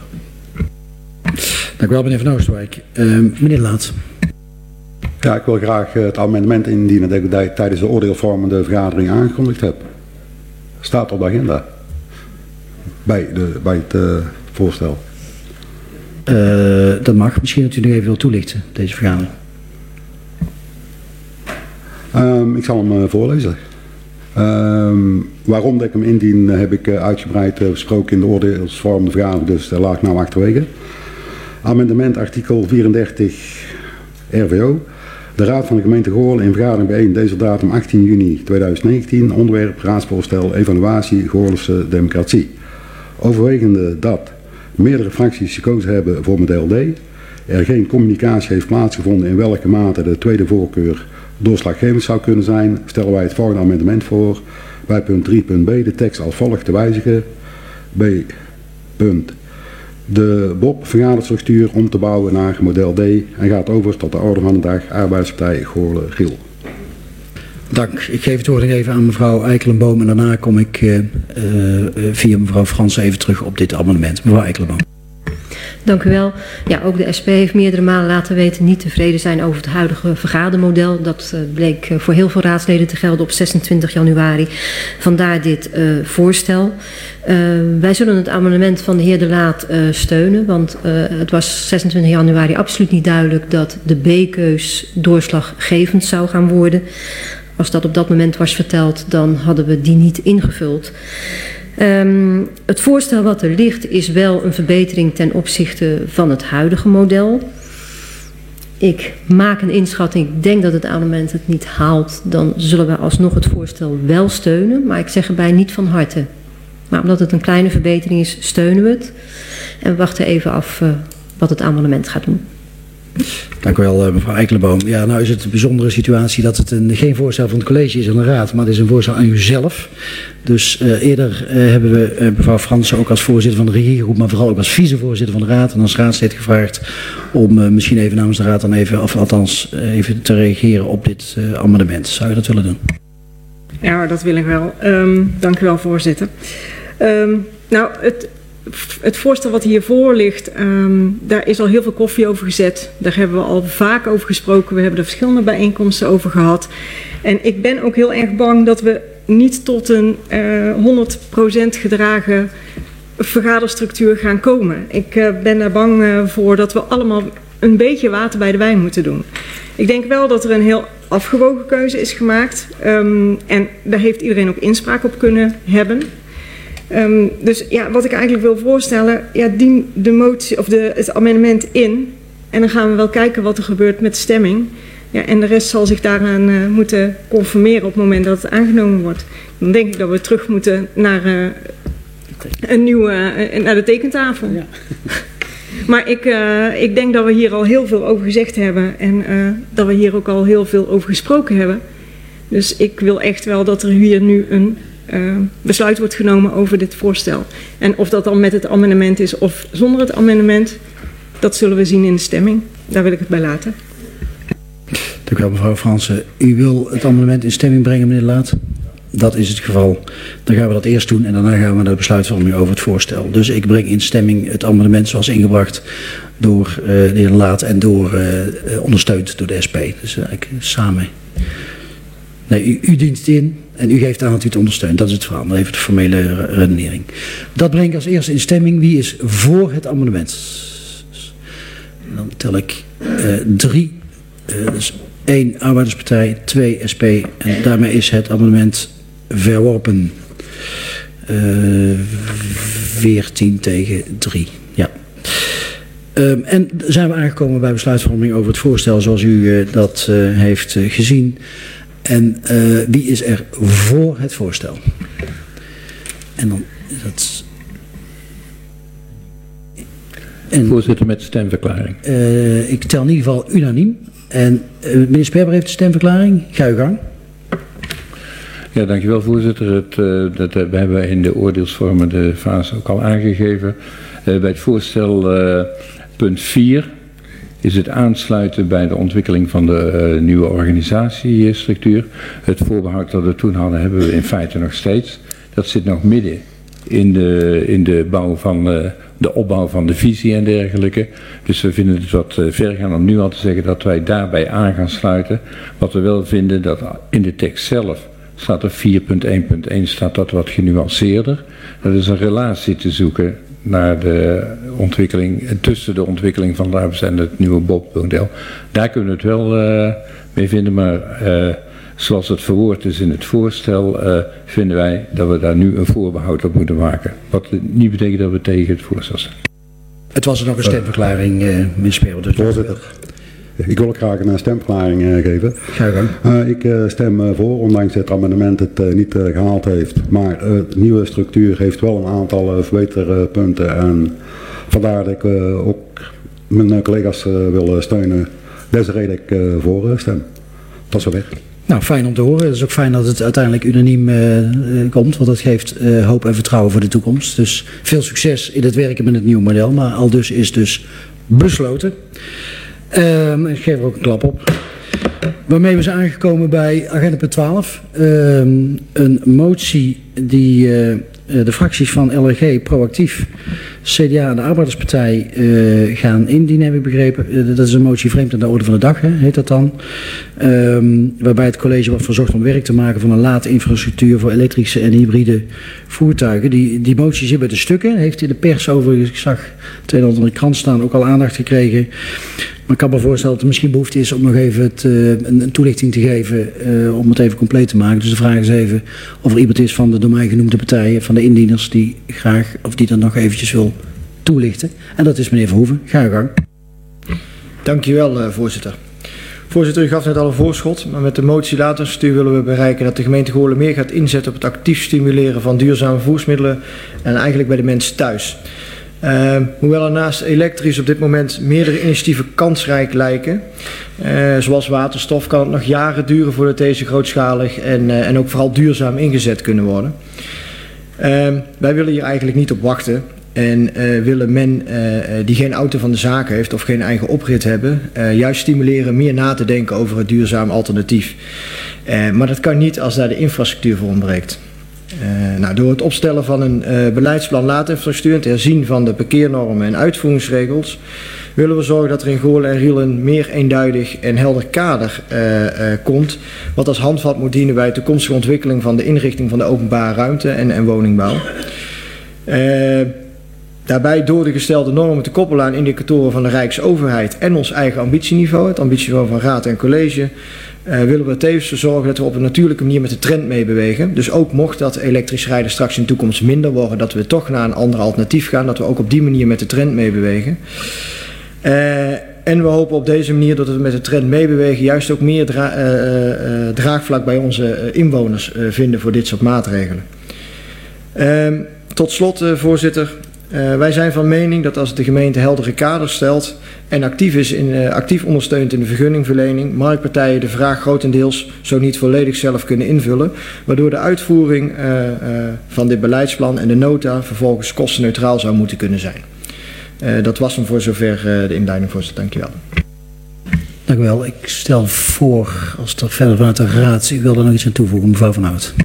Dank u wel, meneer Van Oosterwijk. Uh, meneer Laat. Ja, ik wil graag het amendement indienen dat ik tijdens de oordeelvormende vergadering aangekondigd heb. Staat op de agenda. Bij, de, bij het uh, voorstel. Uh, dat mag. Misschien dat u nog even wil toelichten, deze vergadering. Um, ik zal hem uh, voorlezen. Um, waarom dat ik hem indien heb ik uh, uitgebreid uh, besproken in de oordeelsvormende vergadering, dus daar laat ik nou achterwege. Amendement artikel vierendertig R V O. De Raad van de gemeente Goorlen in vergadering bijeen deze datum achttien juni tweeduizend negentien. Onderwerp raadsvoorstel evaluatie Goorlense democratie. Overwegende dat meerdere fracties gekozen hebben voor model D. Er geen communicatie heeft plaatsgevonden in welke mate de tweede voorkeur doorslaggevend zou kunnen zijn, stellen wij het volgende amendement voor. Bij punt drie punt B de tekst als volgt te wijzigen. B. Punt. De B O P vergaderstructuur om te bouwen naar model D en gaat over tot de orde van de dag Arbeiderspartij Goorlen-Giel. Dank. Ik geef het woord even aan mevrouw Eikelenboom en daarna kom ik uh, uh, via mevrouw Frans even terug op dit amendement. Mevrouw Eikelenboom. Dank u wel. Ja, ook de S P heeft meerdere malen laten weten niet tevreden zijn over het huidige vergadermodel. Dat uh, bleek uh, voor heel veel raadsleden te gelden op zesentwintig januari. Vandaar dit uh, voorstel. Uh, wij zullen het amendement van de heer De Laat uh, steunen, want uh, het was zesentwintig januari absoluut niet duidelijk dat de B-keus doorslaggevend zou gaan worden. Als dat op dat moment was verteld, dan hadden we die niet ingevuld. Um, het voorstel wat er ligt is wel een verbetering ten opzichte van het huidige model. Ik maak een inschatting, ik denk dat het amendement het niet haalt, dan zullen we alsnog het voorstel wel steunen, maar ik zeg erbij niet van harte. Maar omdat het een kleine verbetering is, steunen we het en we wachten even af uh, wat het amendement gaat doen. Dank u wel, mevrouw Eikelenboom. Ja, nou is het een bijzondere situatie dat het een, geen voorstel van het college is aan de raad, maar het is een voorstel aan u zelf. Dus uh, eerder uh, hebben we uh, mevrouw Fransen ook als voorzitter van de regiegroep, maar vooral ook als vicevoorzitter van de raad en als raadslid gevraagd om uh, misschien even namens de raad dan even, of althans uh, even te reageren op dit uh, amendement. Zou je dat willen doen? Ja, dat wil ik wel. Um, dank u wel, voorzitter. Um, nou, het... Het voorstel wat hiervoor ligt, um, daar is al heel veel koffie over gezet. Daar hebben we al vaak over gesproken. We hebben er verschillende bijeenkomsten over gehad. En ik ben ook heel erg bang dat we niet tot een uh, honderd procent gedragen vergaderstructuur gaan komen. Ik uh, ben daar bang uh, voor dat we allemaal een beetje water bij de wijn moeten doen. Ik denk wel dat er een heel afgewogen keuze is gemaakt. Um, en daar heeft iedereen ook inspraak op kunnen hebben. Um, dus ja, wat ik eigenlijk wil voorstellen, ja, dien de motie of de, het amendement in en dan gaan we wel kijken wat er gebeurt met de stemming. Ja, en de rest zal zich daaraan uh, moeten conformeren op het moment dat het aangenomen wordt. Dan denk ik dat we terug moeten naar uh, een nieuwe, uh, naar de tekentafel. Ja. Maar ik, uh, ik denk dat we hier al heel veel over gezegd hebben en uh, dat we hier ook al heel veel over gesproken hebben. Dus ik wil echt wel dat er hier nu een Uh, besluit wordt genomen over dit voorstel. En of dat dan met het amendement is of zonder het amendement, dat zullen we zien in de stemming. Daar wil ik het bij laten. Dank u wel, mevrouw Fransen. U wil het amendement in stemming brengen, meneer Laat? Dat is het geval. Dan gaan we dat eerst doen en daarna gaan we naar de besluitvorming over het voorstel. Dus ik breng in stemming het amendement zoals ingebracht door uh, de heer Laat en door, uh, uh, ondersteund door de S P. Dus uh, ik, samen. Nee, u, u dient het in en u geeft aan dat u het ondersteunt. Dat is het verhaal, maar even de formele redenering. Dat breng ik als eerste in stemming. Wie is voor het amendement? Dan tel ik uh, drie. Uh, dus één Arbeiderspartij, twee S P en daarmee is het amendement verworpen. Uh, veertien tegen drie. Ja. Um, en zijn we aangekomen bij besluitvorming over het voorstel zoals u uh, dat uh, heeft uh, gezien. En uh, wie is er voor het voorstel? En dan is dat... En, voorzitter met stemverklaring. Uh, ik tel in ieder geval unaniem. En uh, meneer Sperber heeft de stemverklaring. Ga uw gang. Ja, dankjewel voorzitter. Het, uh, dat, uh, we hebben in de oordeelsvormende fase ook al aangegeven. Uh, bij het voorstel uh, punt vier... is het aansluiten bij de ontwikkeling van de uh, nieuwe organisatiestructuur. Het voorbehoud dat we toen hadden, hebben we in feite nog steeds. Dat zit nog midden in de, in de, bouw van, uh, de opbouw van de visie en dergelijke. Dus we vinden het wat uh, ver gaan om nu al te zeggen dat wij daarbij aan gaan sluiten. Wat we wel vinden, dat in de tekst zelf staat er vier punt één punt één staat dat wat genuanceerder. Dat is een relatie te zoeken naar de ontwikkeling, tussen de ontwikkeling van de arbeids en het nieuwe B O P-model. Daar kunnen we het wel uh, mee vinden, maar uh, zoals het verwoord is in het voorstel, uh, vinden wij dat we daar nu een voorbehoud op moeten maken. Wat niet betekent dat we tegen het voorstel zijn. Het was er nog een stemverklaring, uh, meneer Sperber. Voorzitter. Ik wil ook graag een stemverklaring uh, geven. Ga je gang. Uh, ik uh, stem uh, voor, ondanks dat het amendement het uh, niet uh, gehaald heeft. Maar uh, de nieuwe structuur heeft wel een aantal uh, verbeterpunten. En vandaar dat ik uh, ook mijn uh, collega's uh, wil steunen. Deze reden ik uh, voor uh, stem. Tot zover. Nou, fijn om te horen. Het is ook fijn dat het uiteindelijk unaniem uh, uh, komt. Want dat geeft uh, hoop en vertrouwen voor de toekomst. Dus veel succes in het werken met het nieuwe model. Maar al dus is dus besloten. Um, ik geef er ook een klap op. Waarmee we zijn aangekomen bij agenda punt twaalf. Um, een motie die uh, de fracties van L R G, Proactief, C D A en de Arbeiderspartij uh, gaan indienen, heb ik begrepen. Uh, dat is een motie vreemd aan de orde van de dag, hè, heet dat dan. Um, waarbij het college wordt verzocht om werk te maken van een laadinfrastructuur voor elektrische en hybride voertuigen. Die, die motie zit bij de stukken. Heeft in de pers overigens, ik zag tweehonderd in de krant staan, ook al aandacht gekregen. Maar ik kan me voorstellen dat er misschien behoefte is om nog even het, uh, een, een toelichting te geven uh, om het even compleet te maken. Dus de vraag is even of er iemand is van de door mij genoemde partijen, van de indieners, die graag, of die dat nog eventjes wil toelichten. En dat is meneer Verhoeven. Ga je gang. Dankjewel, uh, voorzitter. Voorzitter, u gaf net al een voorschot, maar met de motie laadinfrastructuur willen we bereiken dat de gemeente Goorlen meer gaat inzetten op het actief stimuleren van duurzame vervoersmiddelen en eigenlijk bij de mensen thuis. Uh, hoewel er naast elektrisch op dit moment meerdere initiatieven kansrijk lijken, uh, zoals waterstof, kan het nog jaren duren voordat deze grootschalig en, uh, en ook vooral duurzaam ingezet kunnen worden. Uh, wij willen hier eigenlijk niet op wachten en uh, willen men uh, die geen auto van de zaak heeft of geen eigen oprit hebben, uh, juist stimuleren meer na te denken over het duurzaam alternatief. Uh, maar dat kan niet als daar de infrastructuur voor ontbreekt. Uh, nou, door het opstellen van een uh, beleidsplan laadinfrastructuur en het herzien van de parkeernormen en uitvoeringsregels willen we zorgen dat er in Goorlen en Riel een meer eenduidig en helder kader uh, uh, komt, wat als handvat moet dienen bij de toekomstige ontwikkeling van de inrichting van de openbare ruimte en, en woningbouw. Uh, Daarbij door de gestelde normen te koppelen aan indicatoren van de Rijksoverheid en ons eigen ambitieniveau, het ambitieniveau van Raad en College, uh, willen we tevens zorgen dat we op een natuurlijke manier met de trend meebewegen. Dus ook mocht dat elektrisch rijden straks in de toekomst minder worden, dat we toch naar een ander alternatief gaan, dat we ook op die manier met de trend meebewegen. Uh, en we hopen op deze manier dat we met de trend meebewegen juist ook meer dra uh, uh, draagvlak bij onze inwoners uh, vinden voor dit soort maatregelen. Uh, tot slot, uh, voorzitter. Uh, wij zijn van mening dat als de gemeente heldere kaders stelt en actief, is in, uh, actief ondersteunt in de vergunningverlening, marktpartijen de vraag grotendeels zo niet volledig zelf kunnen invullen, waardoor de uitvoering uh, uh, van dit beleidsplan en de nota vervolgens kostenneutraal zou moeten kunnen zijn. Uh, dat was hem voor zover uh, de inleiding, voorzitter. Dank u wel. Dank u wel. Ik stel voor, als er verder vanuit de raad, ik wil er nog iets aan toevoegen, mevrouw Van Hout.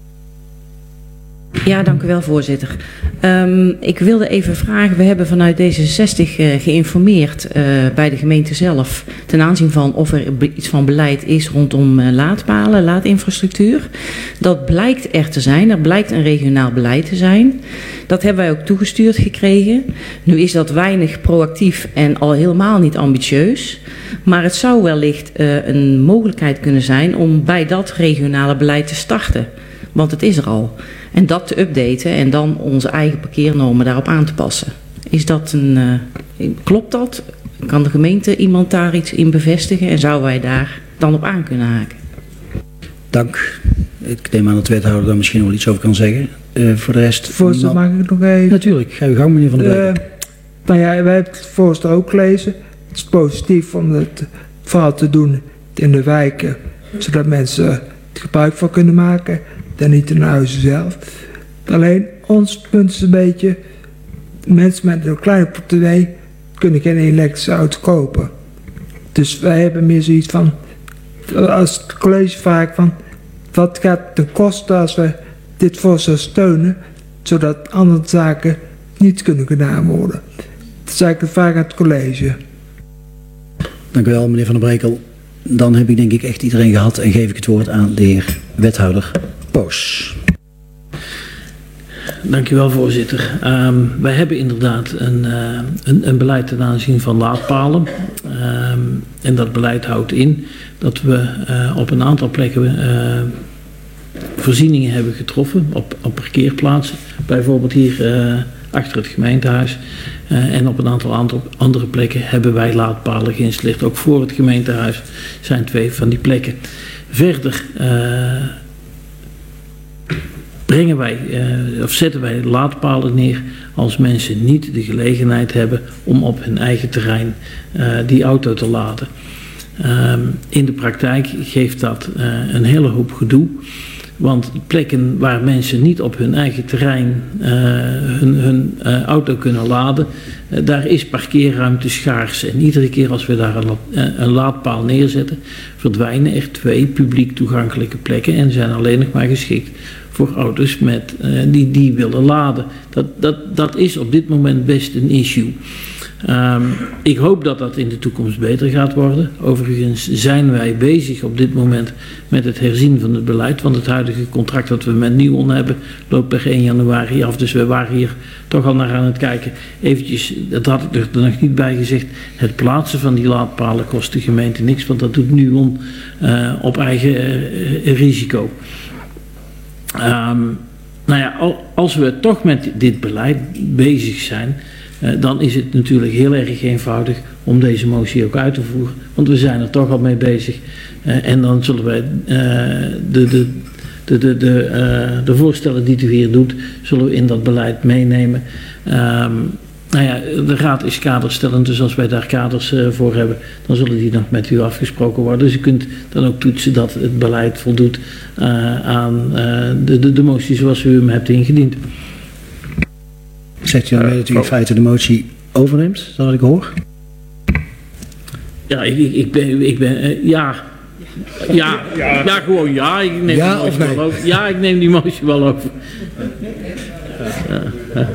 Ja, dank u wel, voorzitter. Um, ik wilde even vragen, we hebben vanuit D zesenzestig uh, geïnformeerd uh, bij de gemeente zelf ten aanzien van of er iets van beleid is rondom uh, laadpalen, laadinfrastructuur. Dat blijkt er te zijn, er blijkt een regionaal beleid te zijn. Dat hebben wij ook toegestuurd gekregen. Nu is dat weinig proactief en al helemaal niet ambitieus. Maar het zou wellicht uh, een mogelijkheid kunnen zijn om bij dat regionale beleid te starten. Want het is er al. En dat te updaten en dan onze eigen parkeernormen daarop aan te passen. Is dat een, uh, klopt dat? Kan de gemeente iemand daar iets in bevestigen? En zouden wij daar dan op aan kunnen haken? Dank. Ik neem aan dat de wethouder daar misschien nog iets over kan zeggen. Uh, voor de rest... Voorzitter, mag ik nog even... Natuurlijk. Ga uw gang, meneer Van der Beek. Uh, nou ja, wij hebben het voorstel ook gelezen. Het is positief om het vooral te doen in de wijken. Zodat mensen het gebruik van kunnen maken. Dan niet in de huizen zelf. Alleen ons punt is een beetje, mensen met een kleine portemonnee kunnen geen elektrische auto kopen. Dus wij hebben meer zoiets van, als het college vaak van, wat gaat het ten koste als we dit voorstel steunen, zodat andere zaken niet kunnen gedaan worden. Dat is eigenlijk de vraag aan het college. Dank u wel, meneer Van der Brekel. Dan heb ik denk ik echt iedereen gehad en geef ik het woord aan de heer wethouder Poos. Dank u wel, voorzitter. Um, wij hebben inderdaad een, uh, een, een beleid ten aanzien van laadpalen. Um, en dat beleid houdt in dat we uh, op een aantal plekken uh, voorzieningen hebben getroffen op, op parkeerplaatsen. Bijvoorbeeld hier uh, achter het gemeentehuis. Uh, en op een aantal andere, andere plekken hebben wij laadpalen geïnstalleerd. Ook voor het gemeentehuis zijn twee van die plekken. Verder uh, brengen wij, uh, of zetten wij laadpalen neer als mensen niet de gelegenheid hebben om op hun eigen terrein uh, die auto te laden. Um, in de praktijk geeft dat uh, een hele hoop gedoe. Want plekken waar mensen niet op hun eigen terrein uh, hun, hun uh, auto kunnen laden, uh, daar is parkeerruimte schaars. En iedere keer als we daar een, uh, een laadpaal neerzetten, verdwijnen er twee publiek toegankelijke plekken en zijn alleen nog maar geschikt voor auto's met, uh, die, die willen laden. Dat, dat, dat is op dit moment best een issue. Um, ik hoop dat dat in de toekomst beter gaat worden. Overigens zijn wij bezig op dit moment met het herzien van het beleid. Want het huidige contract dat we met Nuon hebben loopt per één januari af. Dus we waren hier toch al naar aan het kijken. Eventjes, dat had ik er nog niet bij gezegd. Het plaatsen van die laadpalen kost de gemeente niks. Want dat doet Nuon uh, op eigen uh, risico. Um, nou ja, als we toch met dit beleid bezig zijn, uh, dan is het natuurlijk heel erg eenvoudig om deze motie ook uit te voeren. Want we zijn er toch al mee bezig. Uh, en dan zullen wij uh, de, de, de, de, de, uh, de voorstellen die u hier doet, zullen we in dat beleid meenemen. Um, Nou ja, de raad is kaderstellend, dus als wij daar kaders uh, voor hebben, dan zullen die nog met u afgesproken worden. Dus u kunt dan ook toetsen dat het beleid voldoet uh, aan uh, de, de, de motie zoals u hem hebt ingediend. Zegt u dan mee dat u in feite de motie overneemt, is dat wat ik hoor? Ja, ik, ik, ik ben, ik ben uh, ja... Ja, ja, ja, gewoon ja. Ik neem ja die motie of nee? wel over. Ja, ik neem die motie wel over. Ja. Ja.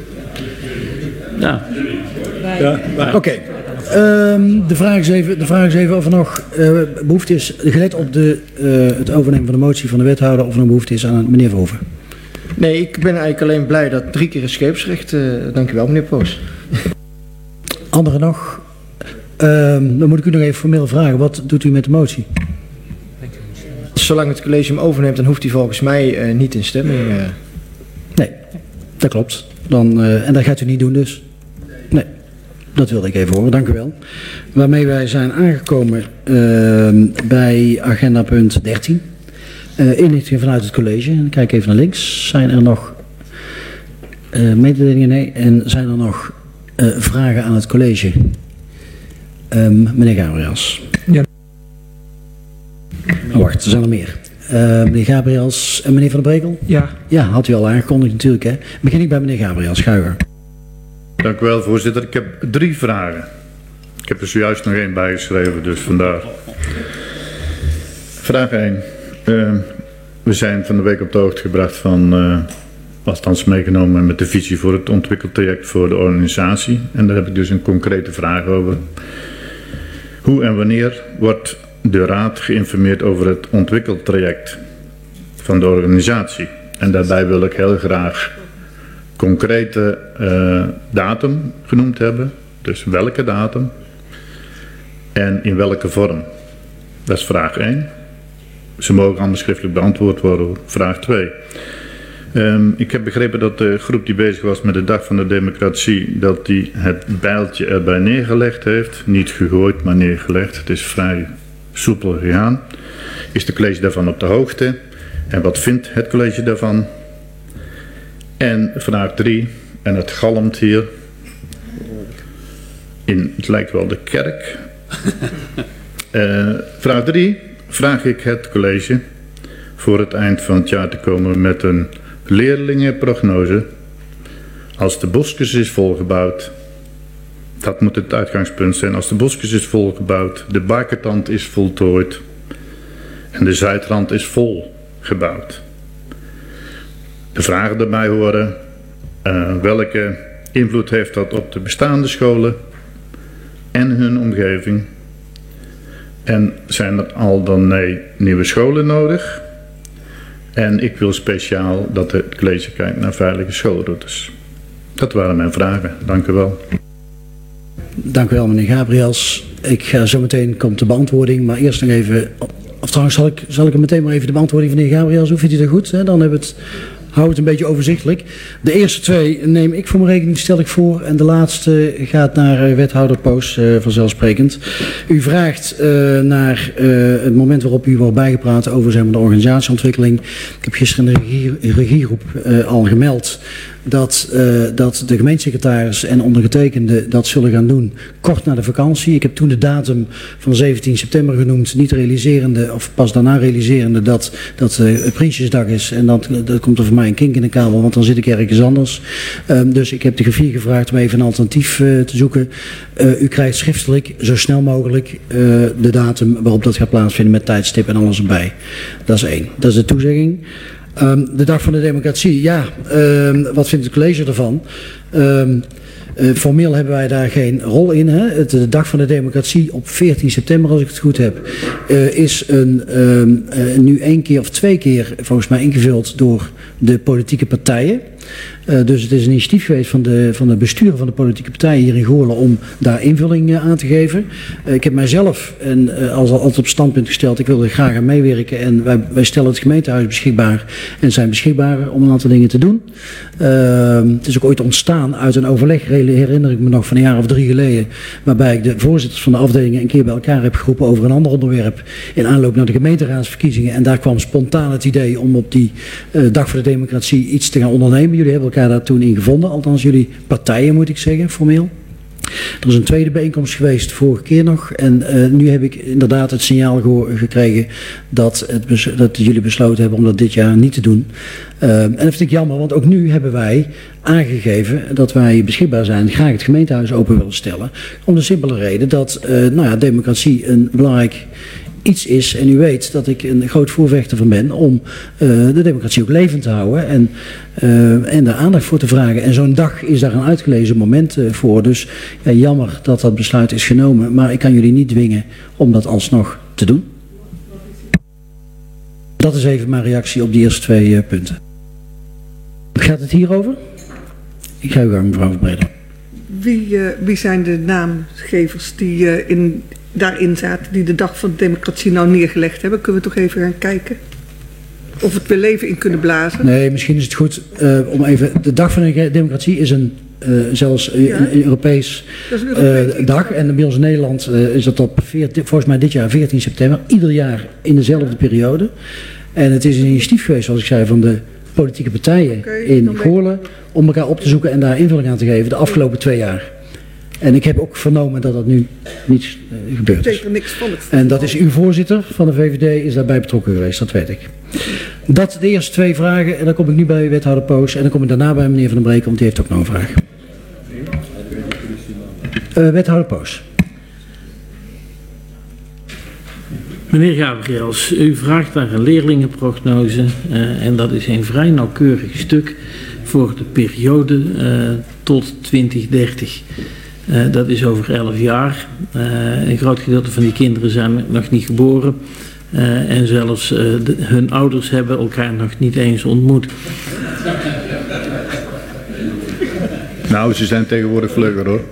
Ja. Ja. Oké. Okay. Um, de vraag is even, de vraag is even of er nog uh, behoefte is, gelet op de, uh, het overnemen van de motie van de wethouder, of er nog behoefte is aan meneer Verhoeven. Nee, ik ben eigenlijk alleen blij dat drie keer is scheepsrecht. Uh, dank u wel, meneer Poos. Anderen nog? Um, dan moet ik u nog even formeel vragen. Wat doet u met de motie? Zolang het college hem overneemt, dan hoeft hij volgens mij uh, niet in stemming. Uh. Nee, dat klopt. Dan, uh, en dat gaat u niet doen dus? Nee, dat wilde ik even horen. Dank u wel. Waarmee wij zijn aangekomen uh, bij agenda punt dertien. Uh, inlichting vanuit het college. Dan kijk even naar links. Zijn er nog uh, mededelingen? Nee. En zijn er nog uh, vragen aan het college? Um, meneer Gabriels. Ja. Oh, wacht, er zijn er meer. Uh, meneer Gabriels en meneer Van der Brekel? Ja. Ja, had u al aangekondigd natuurlijk. Hè. Begin ik bij meneer Gabriels. Schuiger. Dank u wel, voorzitter. Ik heb drie vragen. Ik heb er zojuist nog één bijgeschreven, dus vandaar. Vraag één. Uh, we zijn van de week op de hoogte gebracht van, uh, althans meegenomen met de visie voor het ontwikkeltraject voor de organisatie. En daar heb ik dus een concrete vraag over. Hoe en wanneer wordt de raad geïnformeerd over het ontwikkeltraject van de organisatie? En daarbij wil ik heel graag concrete uh, datum genoemd hebben. Dus welke datum en in welke vorm? Dat is vraag één. Ze mogen anders schriftelijk beantwoord worden. Vraag twee. Um, ik heb begrepen dat de groep die bezig was met de Dag van de Democratie, dat die het bijltje erbij neergelegd heeft. Niet gegooid, maar neergelegd. Het is vrij soepel gegaan. Is de college daarvan op de hoogte? En wat vindt het college daarvan? En vraag drie, en het galmt hier. In, het lijkt wel de kerk. uh, vraag drie, vraag ik het college voor het eind van het jaar te komen met een leerlingenprognose. Als de Boskes is volgebouwd, dat moet het uitgangspunt zijn. Als de Boskes is volgebouwd, de Bakertand is voltooid en de Zuidrand is volgebouwd. De vragen daarbij horen, uh, welke invloed heeft dat op de bestaande scholen en hun omgeving? En zijn er al dan nee nieuwe scholen nodig? En ik wil speciaal dat het college kijkt naar veilige schoolroutes. Dat waren mijn vragen. Dank u wel. Dank u wel, meneer Gabriels. Ik ga zo meteen komt de beantwoording, maar eerst nog even... Of trouwens, zal ik, zal ik hem meteen maar even de beantwoording van de heer Gabriels. Hoe vindt u dat goed? Hè? Dan hebben we het... Hou het een beetje overzichtelijk. De eerste twee neem ik voor mijn rekening, stel ik voor. En de laatste gaat naar uh, wethouder Poos, uh, vanzelfsprekend. U vraagt uh, naar uh, het moment waarop u wordt bijgepraat over zeg maar, de organisatieontwikkeling. Ik heb gisteren in de regie, regiegroep uh, al gemeld dat, uh, dat de gemeentesecretaris en ondergetekende dat zullen gaan doen kort na de vakantie. Ik heb toen de datum van zeventien september genoemd, niet realiserende, of pas daarna realiserende dat dat uh, Prinsjesdag is. En dat, dat komt er voor mij een kink in de kabel, want dan zit ik ergens anders. Um, dus ik heb de griffier gevraagd om even een alternatief uh, te zoeken. Uh, u krijgt schriftelijk, zo snel mogelijk, uh, de datum waarop dat gaat plaatsvinden met tijdstip en alles erbij. Dat is één. Dat is de toezegging. Um, de Dag van de Democratie, ja, um, wat vindt het college ervan? Um, uh, formeel hebben wij daar geen rol in. Hè? Het, de Dag van de Democratie op veertien september, als ik het goed heb, uh, is een, um, uh, nu één keer of twee keer volgens mij ingevuld door de politieke partijen. Uh, dus het is een initiatief geweest van de, van de besturen van de politieke partijen hier in Goorlen om daar invulling uh, aan te geven. Uh, ik heb mijzelf en, uh, als altijd op standpunt gesteld, ik wil er graag aan meewerken en wij, wij stellen het gemeentehuis beschikbaar en zijn beschikbaar om een aantal dingen te doen. Uh, het is ook ooit ontstaan uit een overleg, herinner ik me nog van een jaar of drie geleden, waarbij ik de voorzitters van de afdelingen een keer bij elkaar heb geroepen over een ander onderwerp in aanloop naar de gemeenteraadsverkiezingen en daar kwam spontaan het idee om op die uh, Dag voor de Democratie iets te gaan ondernemen. Jullie hebben elkaar elkaar daar toen in gevonden. Althans jullie partijen moet ik zeggen, formeel. Er is een tweede bijeenkomst geweest vorige keer nog. En uh, nu heb ik inderdaad het signaal ge gekregen dat, het bes dat jullie besloten hebben om dat dit jaar niet te doen. Uh, en dat vind ik jammer, want ook nu hebben wij aangegeven dat wij beschikbaar zijn, graag het gemeentehuis open willen stellen. Om de simpele reden dat uh, nou ja, democratie een belangrijk iets is. En u weet dat ik een groot voorvechter van ben om uh, de democratie ook levend te houden. En, uh, en daar aandacht voor te vragen. En zo'n dag is daar een uitgelezen moment uh, voor. Dus ja, jammer dat dat besluit is genomen. Maar ik kan jullie niet dwingen om dat alsnog te doen. Dat is even mijn reactie op die eerste twee uh, punten. Gaat het hierover? Ik ga u gang, mevrouw Verbreden. Wie, uh, wie zijn de naamgevers die uh, in, daarin zaten, die de dag van de democratie nou neergelegd hebben? Kunnen we toch even gaan kijken? Of het weer leven in kunnen blazen? Nee, misschien is het goed uh, om even... De dag van de democratie is een, uh, zelfs uh, ja. een Europees, een Europees uh, dag. En bij ons in Nederland uh, is dat op veertien, volgens mij dit jaar veertien september. Ieder jaar in dezelfde periode. En het is een initiatief geweest, zoals ik zei, van de politieke partijen okay, in Goorlen om elkaar op te zoeken en daar invulling aan te geven de afgelopen twee jaar. En ik heb ook vernomen dat dat nu niet uh, gebeurd is. Niks van het en dat is uw voorzitter van de V V D is daarbij betrokken geweest, dat weet ik. Dat de eerste twee vragen en dan kom ik nu bij wethouder Poos en dan kom ik daarna bij meneer Van den Breken, want die heeft ook nog een vraag. Uh, wethouder Poos. Meneer Gabriels, u vraagt naar een leerlingenprognose uh, en dat is een vrij nauwkeurig stuk voor de periode uh, tot twintig dertig. Uh, dat is over elf jaar. Uh, een groot gedeelte van die kinderen zijn nog niet geboren uh, en zelfs uh, de, hun ouders hebben elkaar nog niet eens ontmoet. Nou, ze zijn tegenwoordig vlugger hoor.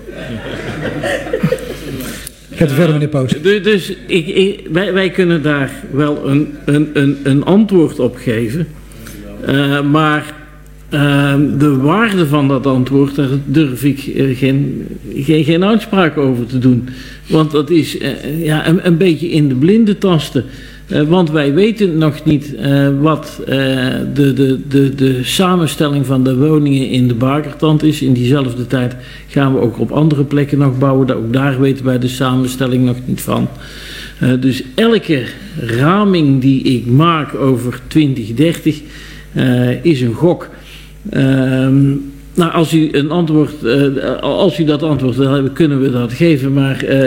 Gaat u verder, meneer Poos. Dus, dus ik, ik, wij, wij kunnen daar wel een, een, een, een antwoord op geven. Uh, maar uh, de waarde van dat antwoord, daar durf ik uh, geen, geen, geen uitspraak over te doen. Want dat is uh, ja, een, een beetje in de blinde tasten. Uh, want wij weten nog niet uh, wat uh, de, de, de, de samenstelling van de woningen in de Bakertand is. In diezelfde tijd gaan we ook op andere plekken nog bouwen. Ook daar weten wij de samenstelling nog niet van. Uh, dus elke raming die ik maak over twintig dertig uh, is een gok. Uh, nou, als u een antwoord, uh, als u dat antwoord wil hebben, kunnen we dat geven. Maar uh,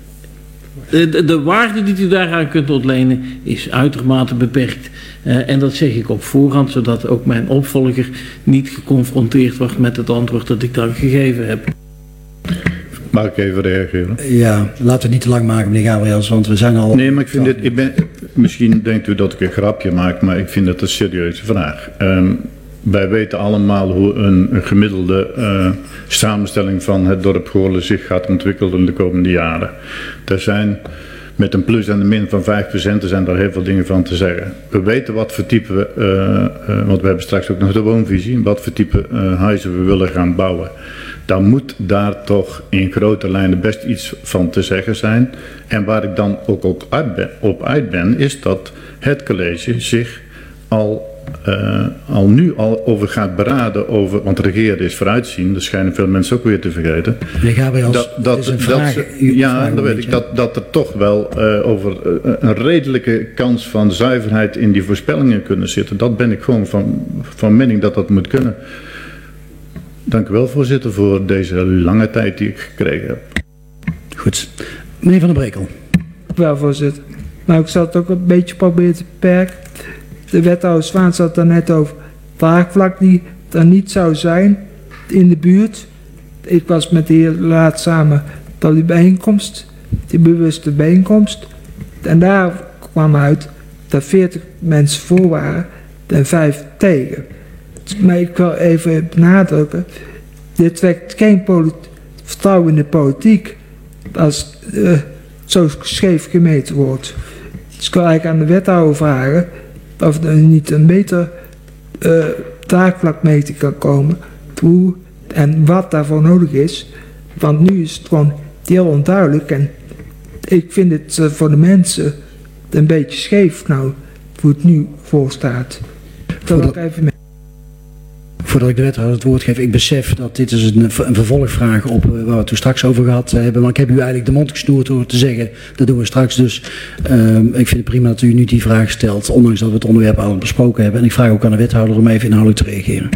De, de waarde die u daaraan kunt ontlenen is uitermate beperkt. Uh, en dat zeg ik op voorhand, zodat ook mijn opvolger niet geconfronteerd wordt met het antwoord dat ik dan gegeven heb. Mag ik even reageren? Ja, laten we het niet te lang maken, meneer Gabriels, want we zijn al... Nee, maar ik vind dit, ik ben, misschien denkt u dat ik een grapje maak, maar ik vind het een serieuze vraag. Um, Wij weten allemaal hoe een, een gemiddelde uh, samenstelling van het dorp Goorlen zich gaat ontwikkelen in de komende jaren. Er zijn met een plus en een min van vijf procent, er zijn daar heel veel dingen van te zeggen. We weten wat voor type, uh, uh, want we hebben straks ook nog de woonvisie, wat voor type uh, huizen we willen gaan bouwen. Dan moet daar toch in grote lijnen best iets van te zeggen zijn. En waar ik dan ook, ook uit ben, op uit ben, is dat het college zich al... Uh, al nu al over gaat beraden over, want regeren is vooruitzien, dat schijnen veel mensen ook weer te vergeten. Meneer Gabriels, dat, dat, is een dat, vraag, dat, u, ja, vraag dat weet ik, dat, dat er toch wel uh, over uh, een redelijke kans van zuiverheid in die voorspellingen kunnen zitten. Dat ben ik gewoon van, van mening dat dat moet kunnen. Dank u wel, voorzitter, voor deze lange tijd die ik gekregen heb. Goed. Meneer Van den Brekel. Wel, voorzitter. Nou, ik zal het ook een beetje proberen te beperken. De wethouder Zwaan zat daar net over draagvlak die er niet zou zijn in de buurt. Ik was met de heer Laat samen tot die bijeenkomst, die bewuste bijeenkomst. En daar kwam uit dat veertig mensen voor waren en vijf tegen. Maar ik wil even benadrukken, dit wekt geen vertrouwen in de politiek als uh, zo scheef gemeten wordt. Dus ik wil eigenlijk aan de wethouder vragen of er niet een beter uh, draagvlakmeting kan komen, hoe en wat daarvoor nodig is. Want nu is het gewoon heel onduidelijk en ik vind het uh, voor de mensen een beetje scheef nou, hoe het nu voor staat. Dat wil ik even mee. Voordat ik de wethouder het woord geef, ik besef dat dit is een, een vervolgvraag op uh, waar we het toen straks over gehad hebben. Maar ik heb u eigenlijk de mond gesnoerd door te zeggen, dat doen we straks. Dus uh, ik vind het prima dat u nu die vraag stelt, ondanks dat we het onderwerp al besproken hebben. En ik vraag ook aan de wethouder om even inhoudelijk te reageren.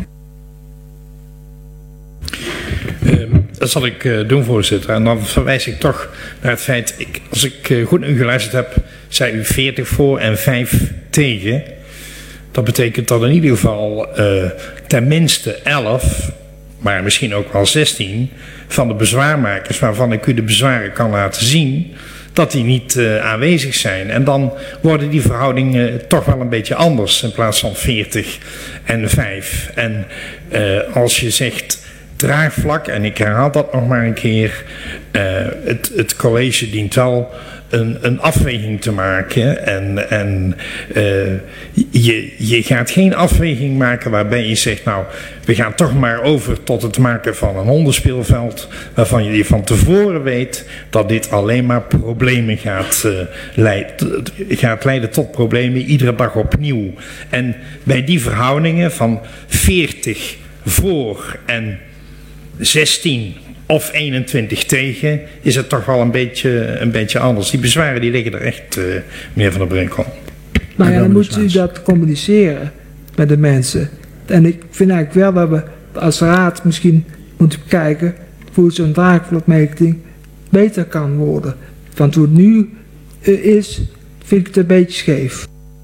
Uh, dat zal ik uh, doen, voorzitter. En dan verwijs ik toch naar het feit, ik, als ik uh, goed naar u geluisterd heb, zei u veertig voor en vijf tegen. Dat betekent dat in ieder geval uh, tenminste elf, maar misschien ook wel zestien van de bezwaarmakers, waarvan ik u de bezwaren kan laten zien, dat die niet uh, aanwezig zijn. En dan worden die verhoudingen toch wel een beetje anders in plaats van veertig en vijf. En uh, als je zegt draagvlak, en ik herhaal dat nog maar een keer, uh, het, het college dient wel een, een afweging te maken. En, en uh, je, je gaat geen afweging maken waarbij je zegt, nou, we gaan toch maar over tot het maken van een hondenspeelveld, waarvan je van tevoren weet dat dit alleen maar problemen gaat, uh, leiden, gaat leiden tot problemen, iedere dag opnieuw. En bij die verhoudingen van veertig voor en zestien of eenentwintig tegen, is het toch wel een beetje, een beetje anders. Die bezwaren die liggen er echt, uh, meneer Van der Brinkel. Maar ja, dan moet u dat communiceren met de mensen. En ik vind eigenlijk wel dat we als raad misschien moeten kijken hoe zo'n draagvlakmeting beter kan worden. Want hoe het nu uh, is, vind ik het een beetje scheef.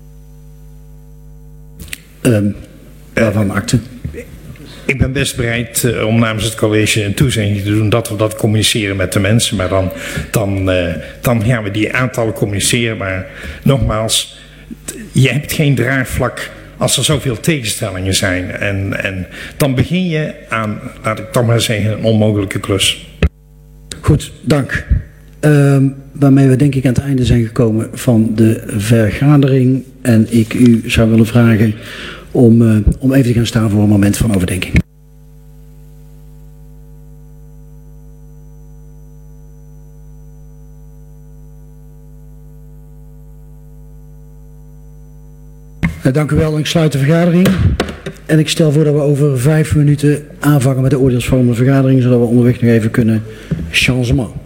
Um, waarvan akte? Ik ben best bereid uh, om namens het college een toezegging te doen dat we dat communiceren met de mensen. Maar dan, dan, uh, dan gaan we die aantallen communiceren. Maar nogmaals, je hebt geen draagvlak als er zoveel tegenstellingen zijn. En, en dan begin je aan, laat ik toch maar zeggen, een onmogelijke klus. Goed, dank. Uh, waarmee we denk ik aan het einde zijn gekomen van de vergadering. En ik u zou willen vragen om, uh, om even te gaan staan voor een moment van overdenking. Uh, dank u wel, ik sluit de vergadering. En ik stel voor dat we over vijf minuten aanvangen met de oordeelsvormende vergadering, zodat we onderweg nog even kunnen changement.